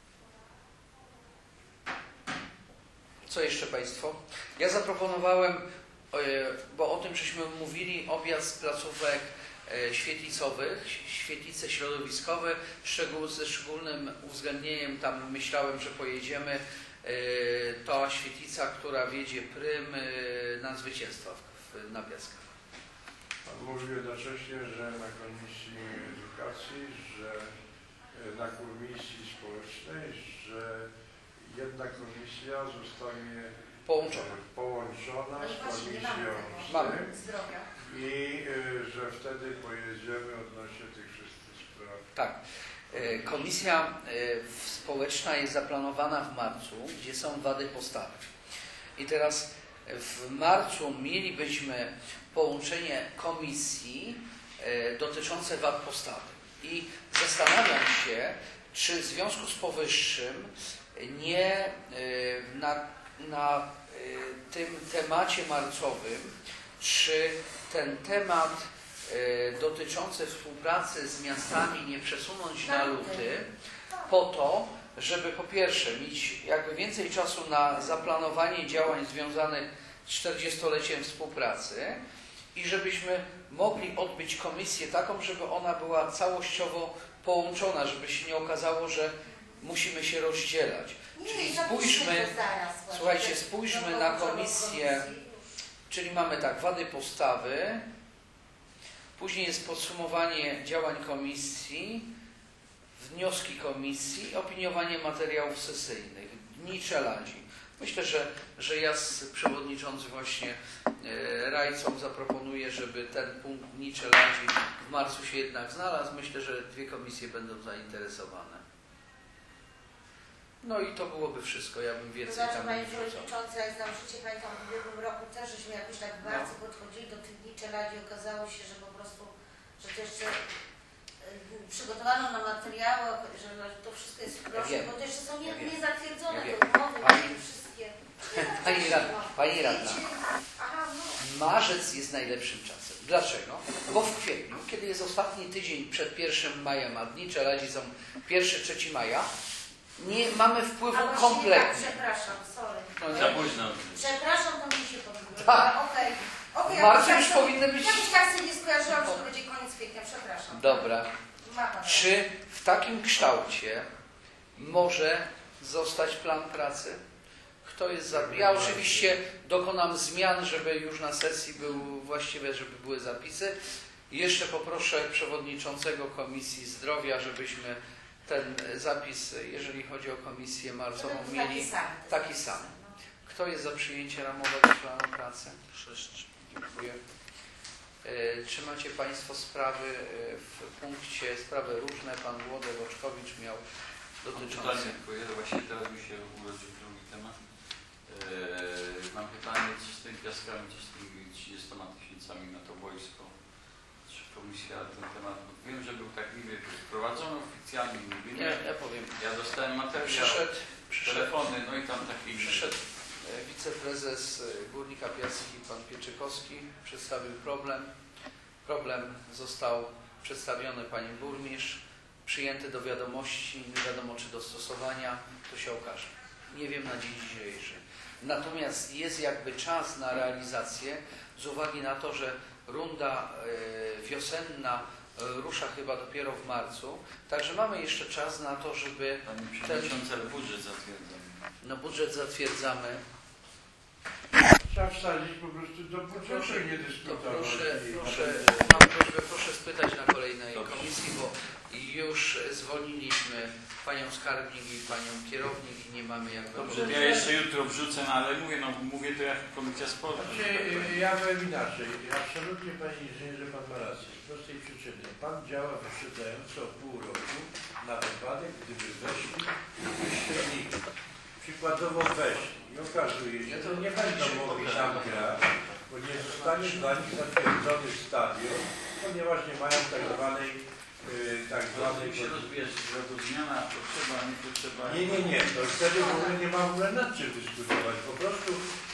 Co jeszcze Państwo? Ja zaproponowałem, bo o tym żeśmy mówili, objazd placówek świetlicowych, świetlice środowiskowe, szczegół, ze szczególnym uwzględnieniem, tam myślałem, że pojedziemy, ta świetlica, która wiedzie prym na zwycięstwa w, na Piaskach. Pan mówił jednocześnie, że na Komisji Edukacji, że na Komisji Społecznej, że jedna komisja zostanie połączona, połączona z Komisją Zdrowia i y, że wtedy pojedziemy odnośnie tych wszystkich spraw. Tak. Komisja społeczna jest zaplanowana w marcu, gdzie są wady postawy. I teraz w marcu mielibyśmy połączenie komisji dotyczące wad postawy. I zastanawiam się, czy w związku z powyższym nie na, na tym temacie marcowym, czy ten temat dotyczący współpracy z miastami nie przesunąć na luty, po to, żeby po pierwsze mieć jakby więcej czasu na zaplanowanie działań związanych z czterdziestoleciem współpracy i żebyśmy mogli odbyć komisję taką, żeby ona była całościowo połączona, żeby się nie okazało, że musimy się rozdzielać. Nie, Czyli nie, spójrzmy, to zaraz, właśnie. słuchajcie, spójrzmy No, na to komisję, komisji. czyli mamy tak, wady postawy, później jest podsumowanie działań komisji, wnioski komisji, opiniowanie materiałów sesyjnych, dni czeladzi. Myślę, że, że ja z przewodniczącym właśnie e, Rajcą zaproponuję, żeby ten punkt dni czeladzi w marcu się jednak znalazł. Myślę, że dwie komisje będą zainteresowane. No i to byłoby wszystko. Ja bym To więcej znaczy, tam Panie nie wrzucał. Przewodniczący, jak znam życie, pamiętam w ubiegłym roku też, żeśmy jakoś tak bardzo No. podchodzili do tych dni czeladzi. Okazało się, że po prostu, że to jeszcze y, przygotowano na materiałach, że to wszystko jest proste, Ja bo to jeszcze są nie, Ja wiem. niezatwierdzone Ja te wiem. umowy, Pani- te wszystkie. Pani radna, pani radna. Aha, no. Marzec jest najlepszym czasem. Dlaczego? Bo w kwietniu, kiedy jest ostatni tydzień przed pierwszym majem, a dni czeladzi są pierwszy trzeci maja, nie mamy wpływu A właśnie kompletnie. Tak, przepraszam, sorry. No nie? Za późno. Przepraszam, to mi się pomyliło. Tak. Okej. Okay. W marcu już powinny być... Jakoś tak sobie nie skojarzyłam, że to będzie koniec kwietnia, przepraszam. Dobra. Ma pan Czy w takim kształcie może zostać plan pracy? Kto jest za... Ja oczywiście dokonam zmian, żeby już na sesji był właściwe, żeby były zapisy. Jeszcze poproszę przewodniczącego Komisji Zdrowia, żebyśmy ten zapis, jeżeli chodzi o komisję marcową, Taki mieli sam. taki sam. Kto jest za przyjęciem ramowego planu pracy? Sześć. Dziękuję. E, Czy macie Państwo sprawy e, w punkcie sprawy różne? Pan Włodek Oczkowicz miał dotyczące... Pytanie, dziękuję. Właściwie teraz mi się urodził drugi temat. Eee, mam pytanie, co z tymi piaskami, co z tymi trzydziestoma tysiącami na to wojsko? Czy komisja ten temat... Wiem, że był tak niby wprowadzony oficjalnie, mówimy. Nie, ja powiem. Ja dostałem materiał, Przyszedł, przyszedł, telefony, no i tam taki... przyszedł e, wiceprezes e, Górnika Piaski, pan Pieczykowski, przedstawił problem. Problem został przedstawiony pani burmistrz, przyjęty do wiadomości, nie wiadomo czy do stosowania, to się okaże. Nie wiem na dzień dzisiejszy. Natomiast jest jakby czas na realizację z uwagi na to, że runda e, wiosenna e, rusza chyba dopiero w marcu, także mamy jeszcze czas na to, żeby Panie Przewodniczący, ale budżet zatwierdzam. no, budżet zatwierdzamy. Trzeba wsadzić po prostu do budżetu i nie To dyskutować. proszę, I- proszę, mam prośbę, proszę spytać na kolejnej Dobrze. komisji, bo już zwolniliśmy panią skarbnik i panią kierownik i nie mamy jakby... Dobrze, ja jeszcze jutro wrzucę, no, ale mówię, no mówię to jak komisja sportu. Znaczy, y, ja powiem inaczej. Absolutnie, panie inżynierze, pan ma rację. Z prostej przyczyny. Pan działa wyprzedzająco pół roku na wypadek, gdyby weszli wyśredniki. Przykładowo weszli. I okazuje się, że nie będą mogli tam grać, bo nie zostanie dla nich zatwierdzony stadion, ponieważ nie mają tak zwanej y, tak zwanej... się rozbierz, że to zmiana potrzeba, nie potrzeba. Nie, nie, nie. To wtedy w ogóle nie ma w ogóle nad czym dyskutować. Po prostu y,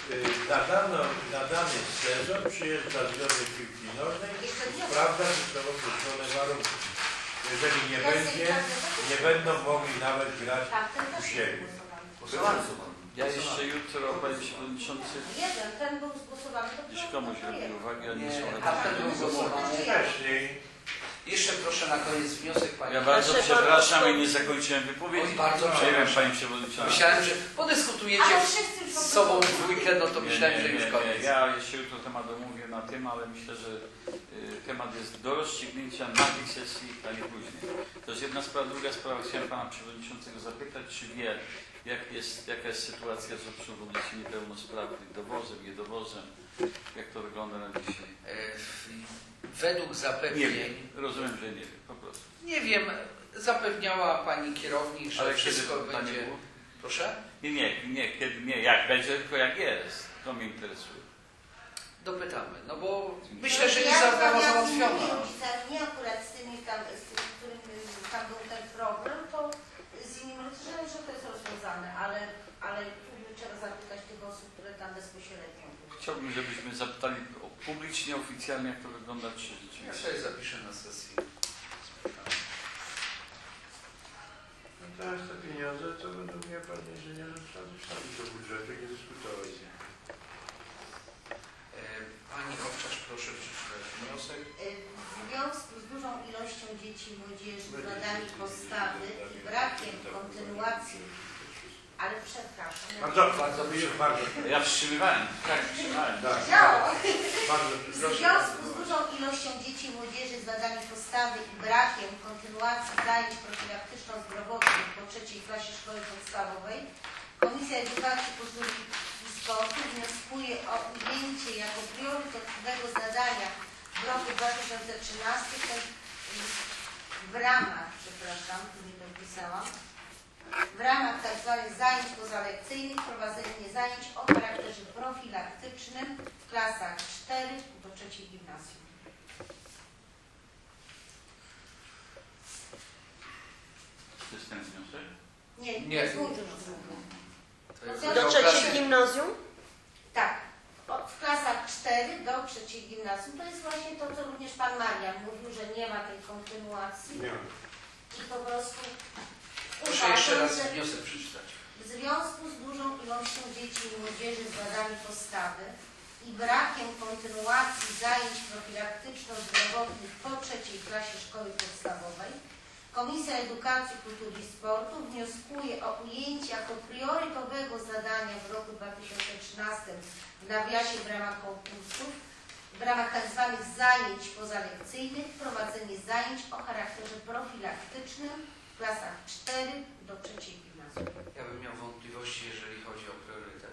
na, dano, na dany sezon przyjeżdża Związek Piłki Nożnej i sprawdza, czy są określone warunki. Jeżeli nie będzie, nie będą mogli nawet grać u siebie. Ja jeszcze jutro, panie przewodniczący, Jeden, ten był zgłosowany. jeśli komuś robi uwagi, ale nie Nie, są tamten był chętni. zgłoszony. Wcześniej. Jeszcze proszę na koniec wniosek pani. Ja bardzo Proszę przepraszam bardzo. i nie zakończyłem wypowiedzi. Oj, bardzo Przejmę przepraszam. pani przewodniczący. Myślałem, że podyskutujecie Ale wszyscy już z sobą w weekend, no to Nie, myślałem, nie, że już nie, koniec. nie. Ja jeszcze jutro temat omówię na tym, ale myślę, że y, temat jest do rozstrzygnięcia na tej sesji, a nie później. To jest jedna sprawa. Druga sprawa, chciałem pana przewodniczącego zapytać, czy wie, jak jest, jaka jest sytuacja z obsługą dzieci niepełnosprawnych, dowozem, niedowozem, jak to wygląda na dzisiaj. E, Według Nie zapewnień, wiem, rozumiem, że nie wiem, po prostu. nie wiem, zapewniała pani kierownik, że Ale wszystko kiedy pytanie będzie. było? Proszę? Nie, nie, nie, kiedy, nie, jak będzie, tylko jak jest. To mnie interesuje. Dopytamy, no bo No, myślę, że nie ja została rozmawiałam z innymi załatwiona. rodzicami, nie akurat z tymi, tam, z tymi, którym tam był ten problem, to z innymi rodzicami, że to jest rozwiązane, ale, ale trzeba zapytać tych osób, które tam bezpośrednio były. Chciałbym, żebyśmy zapytali publicznie, oficjalnie, jak to wygląda, czy Ja rzeczywiście. sobie zapiszę na sesji. No teraz te pieniądze, to według mnie, panie inżynierze, trzeba zostawić do budżetu i nie dyskutować. E, Pani Owczarz, proszę przeczytać wniosek. W związku z dużą ilością dzieci i młodzieży, wadami postawy i brakiem kontynuacji, ale przepraszam. ja- Bardzo, Bardzo bardzo, bardzo. Ja wstrzymywałem, tak, wstrzymywałem. Tak, Działa. bardzo W proszę. związku z dużą ilością dzieci i młodzieży z wadami postawy i brakiem kontynuacji zajęć profilaktyczno-zdrowotnych po trzeciej klasie szkoły podstawowej, Komisja Edukacji, Kultury i Sportu wnioskuje o ujęcie jako priorytetowego zadania w roku dwa tysiące trzynastym w ramach, przepraszam, tu nie dopisałam, w ramach tzw. zajęć pozalekcyjnych prowadzenie zajęć o charakterze profilaktycznym w klasach cztery do trzeciej gimnazjum. To jest ten wniosek? Nie, Nie. nie. Mój już drugi. To jest Do Do udział trzeciej klasy- gimnazjum? Tak, o- w klasach cztery do trzeciej gimnazjum. To jest właśnie to, co również Pan Marian mówił, że nie ma tej kontynuacji Nie. i po prostu Proszę jeszcze uważam, raz że wniosek przeczytać. w związku z dużą ilością dzieci i młodzieży z wadami postawy i brakiem kontynuacji zajęć profilaktyczno-zdrowotnych po trzeciej klasie szkoły podstawowej, Komisja Edukacji, Kultury i Sportu wnioskuje o ujęcie jako priorytetowego zadania w roku dwa tysiące trzynastym w nawiasie w ramach konkursów, w ramach tzw. zajęć pozalekcyjnych prowadzenie zajęć o charakterze profilaktycznym w klasach cztery do trzeciej gimnazjum. Ja bym miał wątpliwości, jeżeli chodzi o priorytet.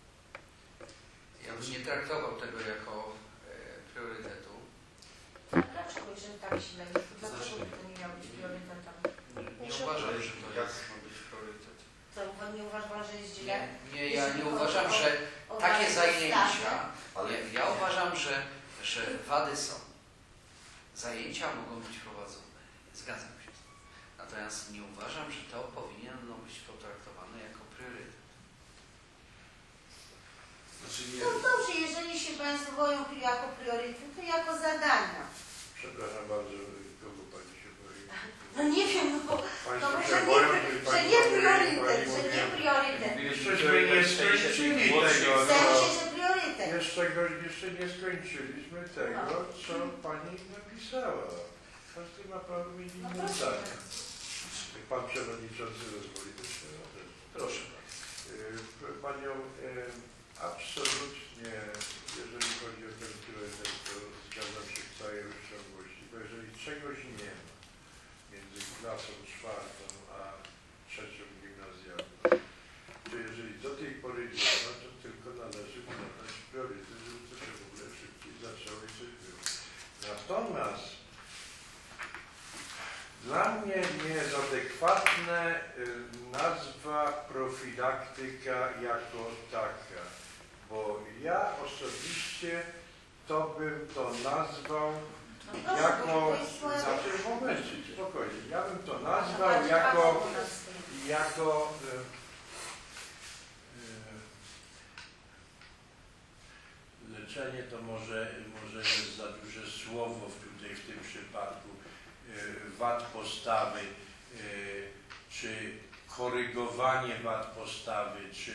Ja bym nie traktował tego jako e, priorytetu. Dlaczego, jeżeli tak źle jest? Dlaczego by to nie miało być priorytetem? Nie, nie uważam, że to jest, ma być priorytet. Co, Pan nie uważa, że jest źle? Nie, nie ja Jeśli nie chodzi uważam, o- że o takie wady zajęcia, Ale nie, ja uważam, że, że wady są. Zajęcia mogą być prowadzone. Zgadzam się z tym. Natomiast nie uważam, że to powinno być potraktowane jako priorytet. znaczy nie, No dobrze, jeżeli się Państwo boją jako priorytet, to jako zadania. Przepraszam bardzo, kogo pani się boi. No nie wiem, no bo Państwo to, się że boją, nie, żeby że pani nie mówiła, priorytet, pani że nie mówiła. priorytet. Żeśmy nie skończyli tego, W sensie, że priorytet. Jeszcze, go, jeszcze nie skończyliśmy tego, co pani napisała. Każdy ma prawo mieć No inne proszę. zdanie. Jak pan przewodniczący rozwoi, to się też. Proszę. Y, Panią y, absolutnie, jeżeli chodzi o ten priorytet, to zgadzam się w całej rozciągłości, bo jeżeli czegoś nie ma między klasą czwartą a trzecią gimnazjalną, to jeżeli do tej pory nie ma, to tylko należy nadać priorytet, żeby to się w ogóle szybciej zaczęło i coś było. Natomiast dla mnie nie jest adekwatna y, nazwa profilaktyka jako taka, bo ja osobiście to bym to nazwał No proszę, jako, bo to jest moja... znaczy momencie, spokojnie, ja bym to Proszę nazwał bardzo, jako, Pan u nas stoi. jako y, y, leczenie to może, może jest za duże słowo tutaj w tym przypadku, wad postawy, czy korygowanie wad postawy, czy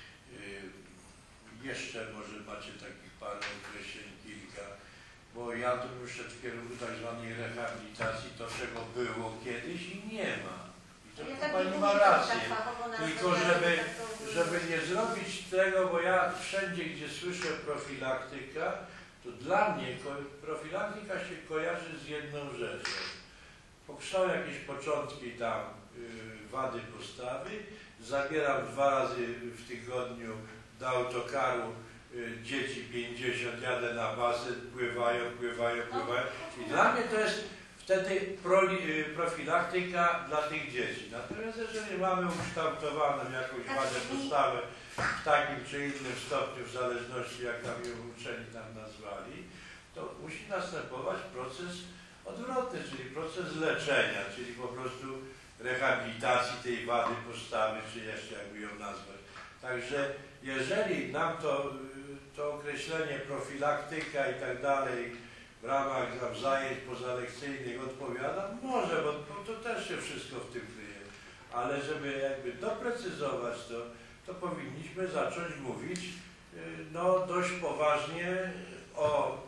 jeszcze może macie takich parę określeń kilka, bo ja tu muszę w kierunku tak zwanej rehabilitacji, to czego było kiedyś i nie ma. I to Ja Pani tak ma nie rację. tak fachowo Tylko nazwać, żeby, tak to- żeby nie zrobić tego, bo ja wszędzie, gdzie słyszę profilaktyka, to dla mnie ko- profilaktyka się kojarzy z jedną rzeczą. Są jakieś początki tam y, wady postawy, zabieram dwa razy w tygodniu do autokaru y, dzieci pięćdziesiąt, jadę na basen, pływają, pływają, pływają. I dla mnie to jest wtedy pro, y, profilaktyka dla tych dzieci. Natomiast jeżeli mamy ukształtowaną jakąś wadę postawy w takim czy innym stopniu, w zależności jak tam ją uczeni nam nazwali, to musi następować proces odwrotny, czyli proces leczenia, czyli po prostu rehabilitacji tej wady postawy, czy jeszcze jakby ją nazwać. Także jeżeli nam to, to określenie profilaktyka i tak dalej w ramach tam zajęć pozalekcyjnych odpowiada, może, bo to, to też się wszystko w tym kryje, ale żeby jakby doprecyzować to, to powinniśmy zacząć mówić no, dość poważnie o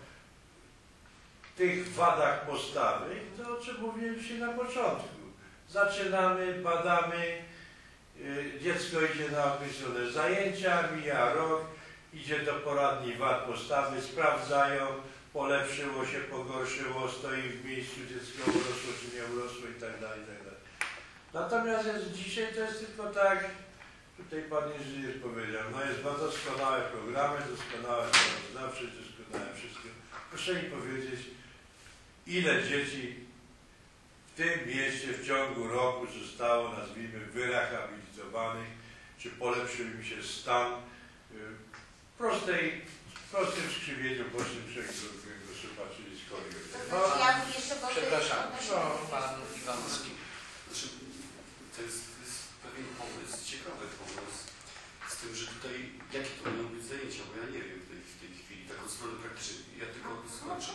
tych wadach postawy, to o czym mówiłem się na początku. Zaczynamy, badamy, yy, dziecko idzie na określone zajęcia, mija rok, idzie do poradni wad postawy, sprawdzają, polepszyło się, pogorszyło, stoi w miejscu, dziecko urosło czy nie urosło i tak dalej, i tak dalej. Natomiast jest, dzisiaj to jest tylko tak, tutaj Pan inżynier powiedział, no jest bardzo doskonałe programy, doskonałe sprawozdawcze, doskonałe wszystko. Proszę mi powiedzieć, ile dzieci w tym mieście w ciągu roku zostało, nazwijmy, wyrehabilitowanych, czy polepszył im się stan w prostej, prostym skrzywieniu bocznym kręgosłupa, czyli skoliozy. To znaczy, ja bym jeszcze bo Przepraszam, odnośnie- no, Pan Iwanowski. Znaczy, to jest, to jest pewien pomysł, ciekawy pomysł, z tym, że tutaj, jakie to mają być zajęcia, bo ja nie wiem w tej, w tej chwili, tak od strony praktycznej, ja tylko skończę,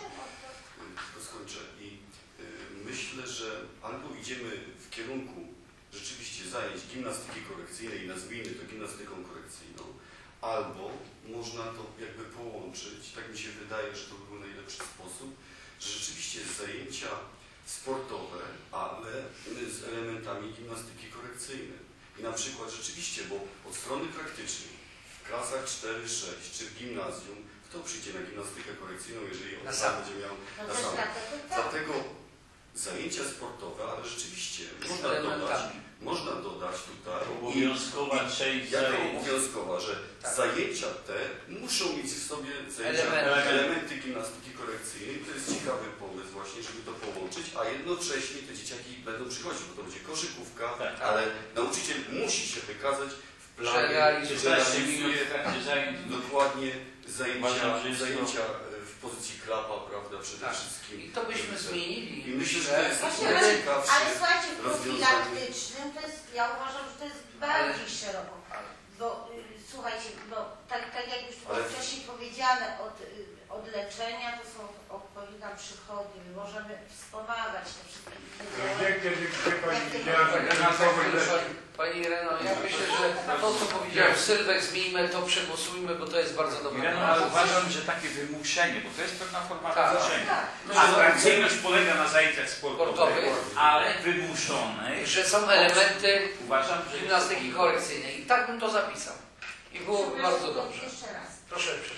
tylko skończę i y, myślę, że albo idziemy w kierunku rzeczywiście zajęć gimnastyki korekcyjnej, nazwijmy to gimnastyką korekcyjną, albo można to jakby połączyć, tak mi się wydaje, że to by był najlepszy sposób, że rzeczywiście zajęcia sportowe, ale z elementami gimnastyki korekcyjnej. I na przykład rzeczywiście, bo od strony praktycznej w klasach cztery sześć czy w gimnazjum, kto przyjdzie na gimnastykę korekcyjną, jeżeli on sam będzie miał No na też sam. dlatego tak. Dlatego zajęcia sportowe, ale rzeczywiście można dodać, elementami. można dodać tutaj Obowiązkowa część jako zajęć. obowiązkowa, że Tak. zajęcia te muszą mieć w sobie zajęcia, Elementy. elementy gimnastyki korekcyjnej. To jest ciekawy pomysł właśnie, żeby to połączyć, a jednocześnie te dzieciaki będą przychodzić, bo to będzie koszykówka, Tak. ale nauczyciel musi się wykazać w Że planie, realizuje. piętnaście minut w trakcie zajęć. dokładnie zajęcia, Uważam, że jest to- zajęcia w pozycji klapa, prawda, przede Tak. wszystkim. I to byśmy zmienili. I myślę, że Myślę, to jest Właśnie, ale, najciekawsze ale słuchajcie, w rozwiązanie. profilaktycznym to jest, ja uważam, że to jest bardziej Ale- szeroko. ale- Bo y, słuchajcie, bo tak, tak jak już było Ale- wcześniej powiedziane, od, y, od leczenia to są odpowiednie przychody, my możemy wspomagać te wszystkie Gdzie kiedyś gdzie Pani Jakie- widziała takie nakowe leki? Pani Ireno, ja myślę, że to, co powiedziałem, Sylwek, zmieńmy to, przegłosujmy, bo to jest bardzo dobre. Ireno, ale uważam, że takie wymuszenie, bo to jest pewna forma Tak. wymuszenia. Tak. Atrakcyjność polega na zajęciach sportowych, Sportowych. ale wymuszonych. Że są elementy Uważam, że gimnastyki korekcyjnej. I tak bym to zapisał. I byłoby Przepraszam, bardzo dobrze. Jeszcze raz. Proszę. Y,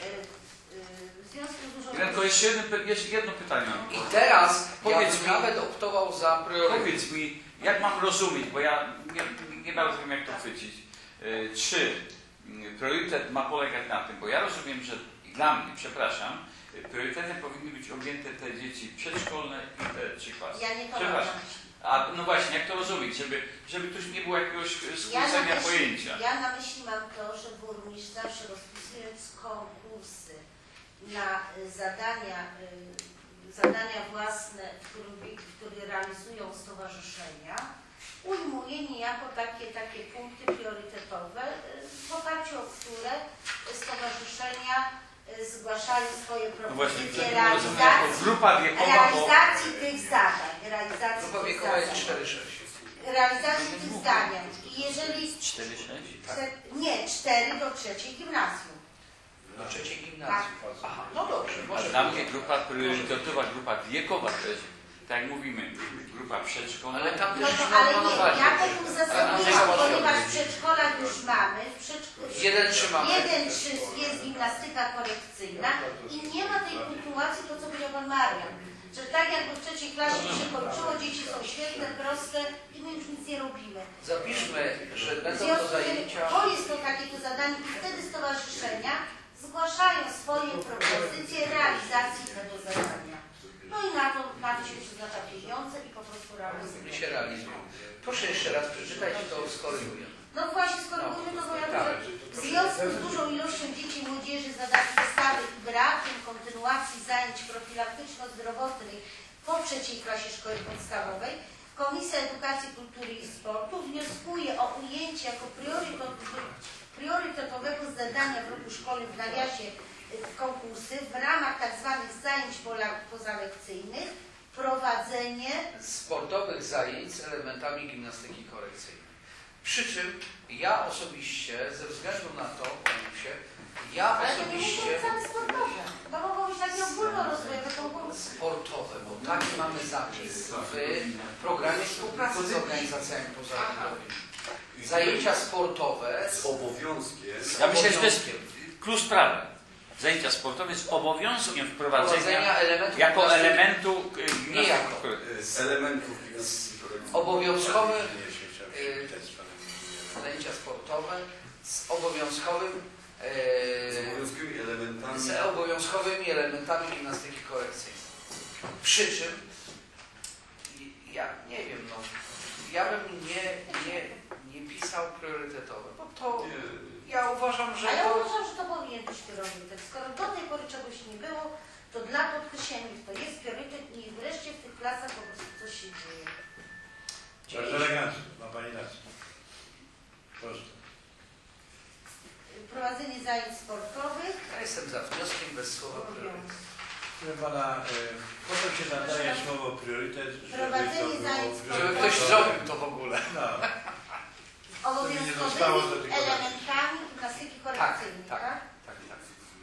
y, W związku z dużą... Irenko, jeszcze, jeden, py- jeszcze jedno pytanie. I teraz ja Powiedz bym mi- nawet optował za priorytet. Powiedz mi, jak mam rozumieć, bo ja nie, nie bardzo wiem, jak to chwycić. Y, Czy y, priorytet ma polegać na tym, bo ja rozumiem, że dla mnie, przepraszam, y, priorytetem powinny być objęte te dzieci przedszkolne i te trzy klasy. Ja nie to mam na Przepraszam. myśli. A no właśnie, jak to rozumieć, żeby, żeby tu nie było jakiegoś Ja na, skrócenia myśli, pojęcia. ja na myśli mam to, że burmistrz zawsze rozpisując konkursy na y, zadania, y, zadania własne, w którym, w które realizują stowarzyszenia, ujmuje niejako takie, takie punkty priorytetowe, y, w oparciu o które stowarzyszenia y, z zgłaszają swoje No właśnie, propozycje to rozumiem jako realizacji, grupa wiekowa, bo realizacji tych zadań. Realizacji Grupa tych wiekowa jest zadań. cztery sześć. Realizacji tych zadań. I jeżeli... cztery sześć? Czte- Nie, cztery do trzeciej gimnazjum. Do trzeciej gimnazjum. Aha, no dobrze, A może dla być. mnie grupa priorytetowa, grupa wiekowa to jest, tak jak mówimy, grupa przedszkolna. Ale tam No też to, nie ale nie, planowali. ja to tu uzasadniłam, ponieważ w przedszkolach już mamy, w przedszko- Jeden trzymamy. jeden trzy jest gimnastyka korekcyjna i nie ma tej kontynuacji, to co powiedział Pan Marian, że tak jakby w trzeciej klasie się kończyło, dzieci są świetne, proste i my już nic nie robimy. Zapiszmy, że W będą to związku z tym, zajęcia. to jest to takie to zadanie i wtedy stowarzyszenia zgłaszają swoje propozycje realizacji tego zadania. No i na to, na to się przeznacza pieniądze i po prostu realizuje. Nie się realizują. Proszę jeszcze raz przeczytać, to skorygujemy. No właśnie skorygujmy to, bo ja Tak. mówię, w związku z dużą ilością dzieci i młodzieży zadanych wystawy i brakiem kontynuacji zajęć profilaktyczno-zdrowotnych po trzeciej klasie szkoły podstawowej, Komisja Edukacji, Kultury i Sportu wnioskuje o ujęcie jako priorytet- priorytetowego zadania w roku szkolnym w nawiasie y, konkursy w ramach tzw. zajęć pola- pozalekcyjnych prowadzenie Sportowych zajęć z elementami gimnastyki korekcyjnej. Przy czym ja osobiście, ze względu na to, się, ja Ale to nie osobiście muszą całe sportowe. To mogą być takie ogólnorozwojowe konkursy. sportowe, bo taki mamy zapis w programie współpracy z organizacjami pozarządowymi. Zajęcia sportowe Z obowiązkiem. Ja myślę, że to jest obowiązkiem. klucz sprawy. Zajęcia sportowe z obowiązkiem Wprowadzenia wprowadzenia elementów jako gimnastyki. elementu y, Nie jako. Z elementów gimnastyki korekcyjnej. Obowiązkowy Nie, się chciałem przywitać z panem. zajęcia sportowe z obowiązkowym Z e, obowiązkowymi elementami. z obowiązkowymi elementami gimnastyki korekcyjnej. Przy czym i- ja nie wiem, no ja bym nie, nie, nie pisał priorytetowe, bo to Nie. ja uważam, że A ja to uważam, że to powinien być priorytet. Skoro do tej pory czegoś nie było, to dla podkreślenia to jest priorytet i wreszcie w tych klasach po prostu coś się dzieje. Bardzo elegancko, ma Pani rację. Proszę. Prowadzenie zajęć sportowych. ja jestem za wnioskiem bez słowa priorytet. Proszę Pana, e, po to się nadaje słowo priorytet, żeby to Prowadzenie zajęć było... Żeby ktoś zrobił to w ogóle. No, Obowiązkowymi zostało do tego elementami gimnastyki korekcyjnej, tak. tak? Tak, tak.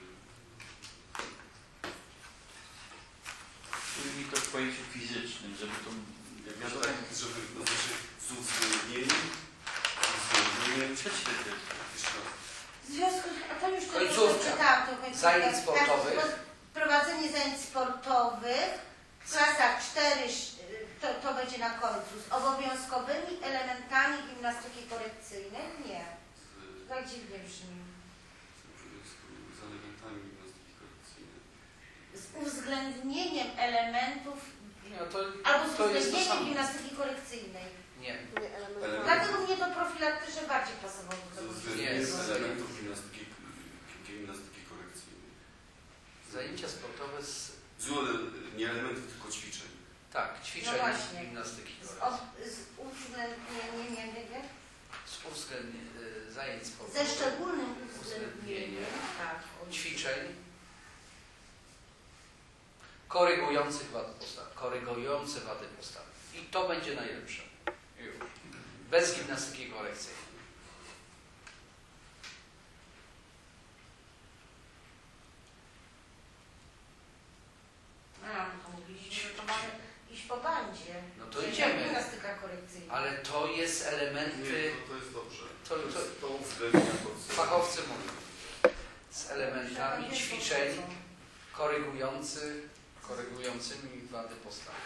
mi to w pojęciu fizycznym, żeby to... Ja to tak, żeby to znaczy z uwzględnieniem. Z uwzględnieniem. Przeczytaj. W związku, a to już to Końcówka. czytałam, to końcówka. Zajęć Tak, sportowych. tak, prowadzenie zajęć sportowych w klasach cztery, to, to będzie na końcu, z obowiązkowymi elementami gimnastyki korekcyjnej? Nie. Tak dziwnie brzmi. Z elementami gimnastyki korekcyjnej. Z uwzględnieniem elementów Nie, no to, albo z to jest to uwzględnieniem samo. gimnastyki korekcyjnej. Nie. Nie, element. Element. Dlatego mnie to profilaktycznie bardziej pasowało do Z tego. uwzględnieniem Jest. elementów gimnastyki, gimnastyki korekcyjnej. Zajęcia sportowe z Z ele- nie elementów, tylko ćwiczeń. tak, ćwiczeń No właśnie. gimnastyki Z, korekcyjnej. ob, z uwzględnieniem, nie, nie, nie, Z uwzględnieniem y, zajęć ze sportowych, szczególnym uwzględnieniem tak, ćwiczeń korygujących wady postawy, korygujące wady postawy. I to będzie najlepsze. Już. Bez gimnastyki korekcyjnej. A, no to mówiliśmy, że to mamy iść po bandzie. No to Czyli idziemy. Gimnastyka korekcyjna. Ale to jest elementy, Nie, to, to jest dobrze. to, To, to jest, to uwzględnia pod fachowcy mówią, z elementami ćwiczeń korygujący, korygującymi wady postawy.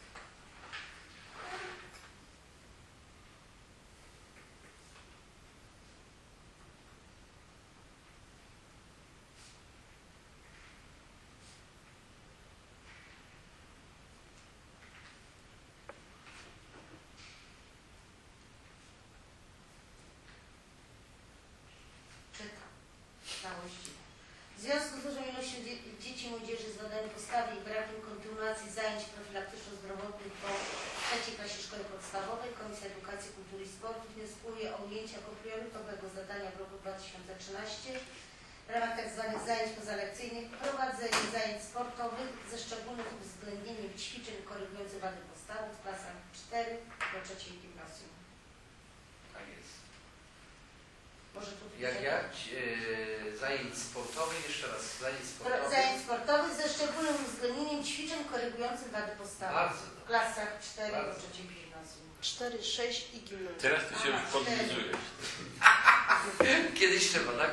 Czytam. Całości. W związku z dużą ilością dzie dzieci i młodzieży z wadami postawy i brakiem kontynuacji zajęć profilaktyczno-zdrowotnych po trzeciej klasie szkoły podstawowej Komisja Edukacji, Kultury i Sportu wnioskuje o ujęcie jako priorytetowego zadania w roku dwa tysiące trzynastym w ramach tzw. zajęć pozalekcyjnych prowadzenie zajęć sportowych ze szczególnym uwzględnieniem ćwiczeń korygujących wady postawy w klasach cztery do trzeciej gimnazjum. Tak jest. Może tu Jak jak? Yy, zajęć sportowych, jeszcze raz, zajęć Pro- sportowych. Zajęć sportowych ze szczególnym uwzględnieniem ćwiczeń korygujących wady postawy Bardzo w dobrze. klasach cztery do Bardzo. trzeciej gimnazjum. cztery, sześć i gimnazjum. Teraz ty się już Aha, podlizujesz. Kiedyś trzeba, tak?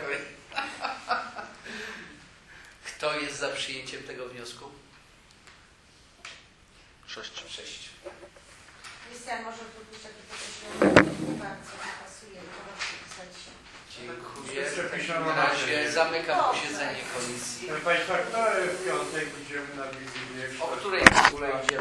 Kto jest za przyjęciem tego wniosku? Sześć. Sześć. Krystian, może tu być takie podkreślenie, bardzo nie pasuje, to właśnie pisać. Dziękuję. Jeszcze W takim piszemy razie radę. zamykam Dobrze. posiedzenie komisji. Proszę Państwa, kto w piątek idziemy na Wigilię? O której w ogóle idziemy?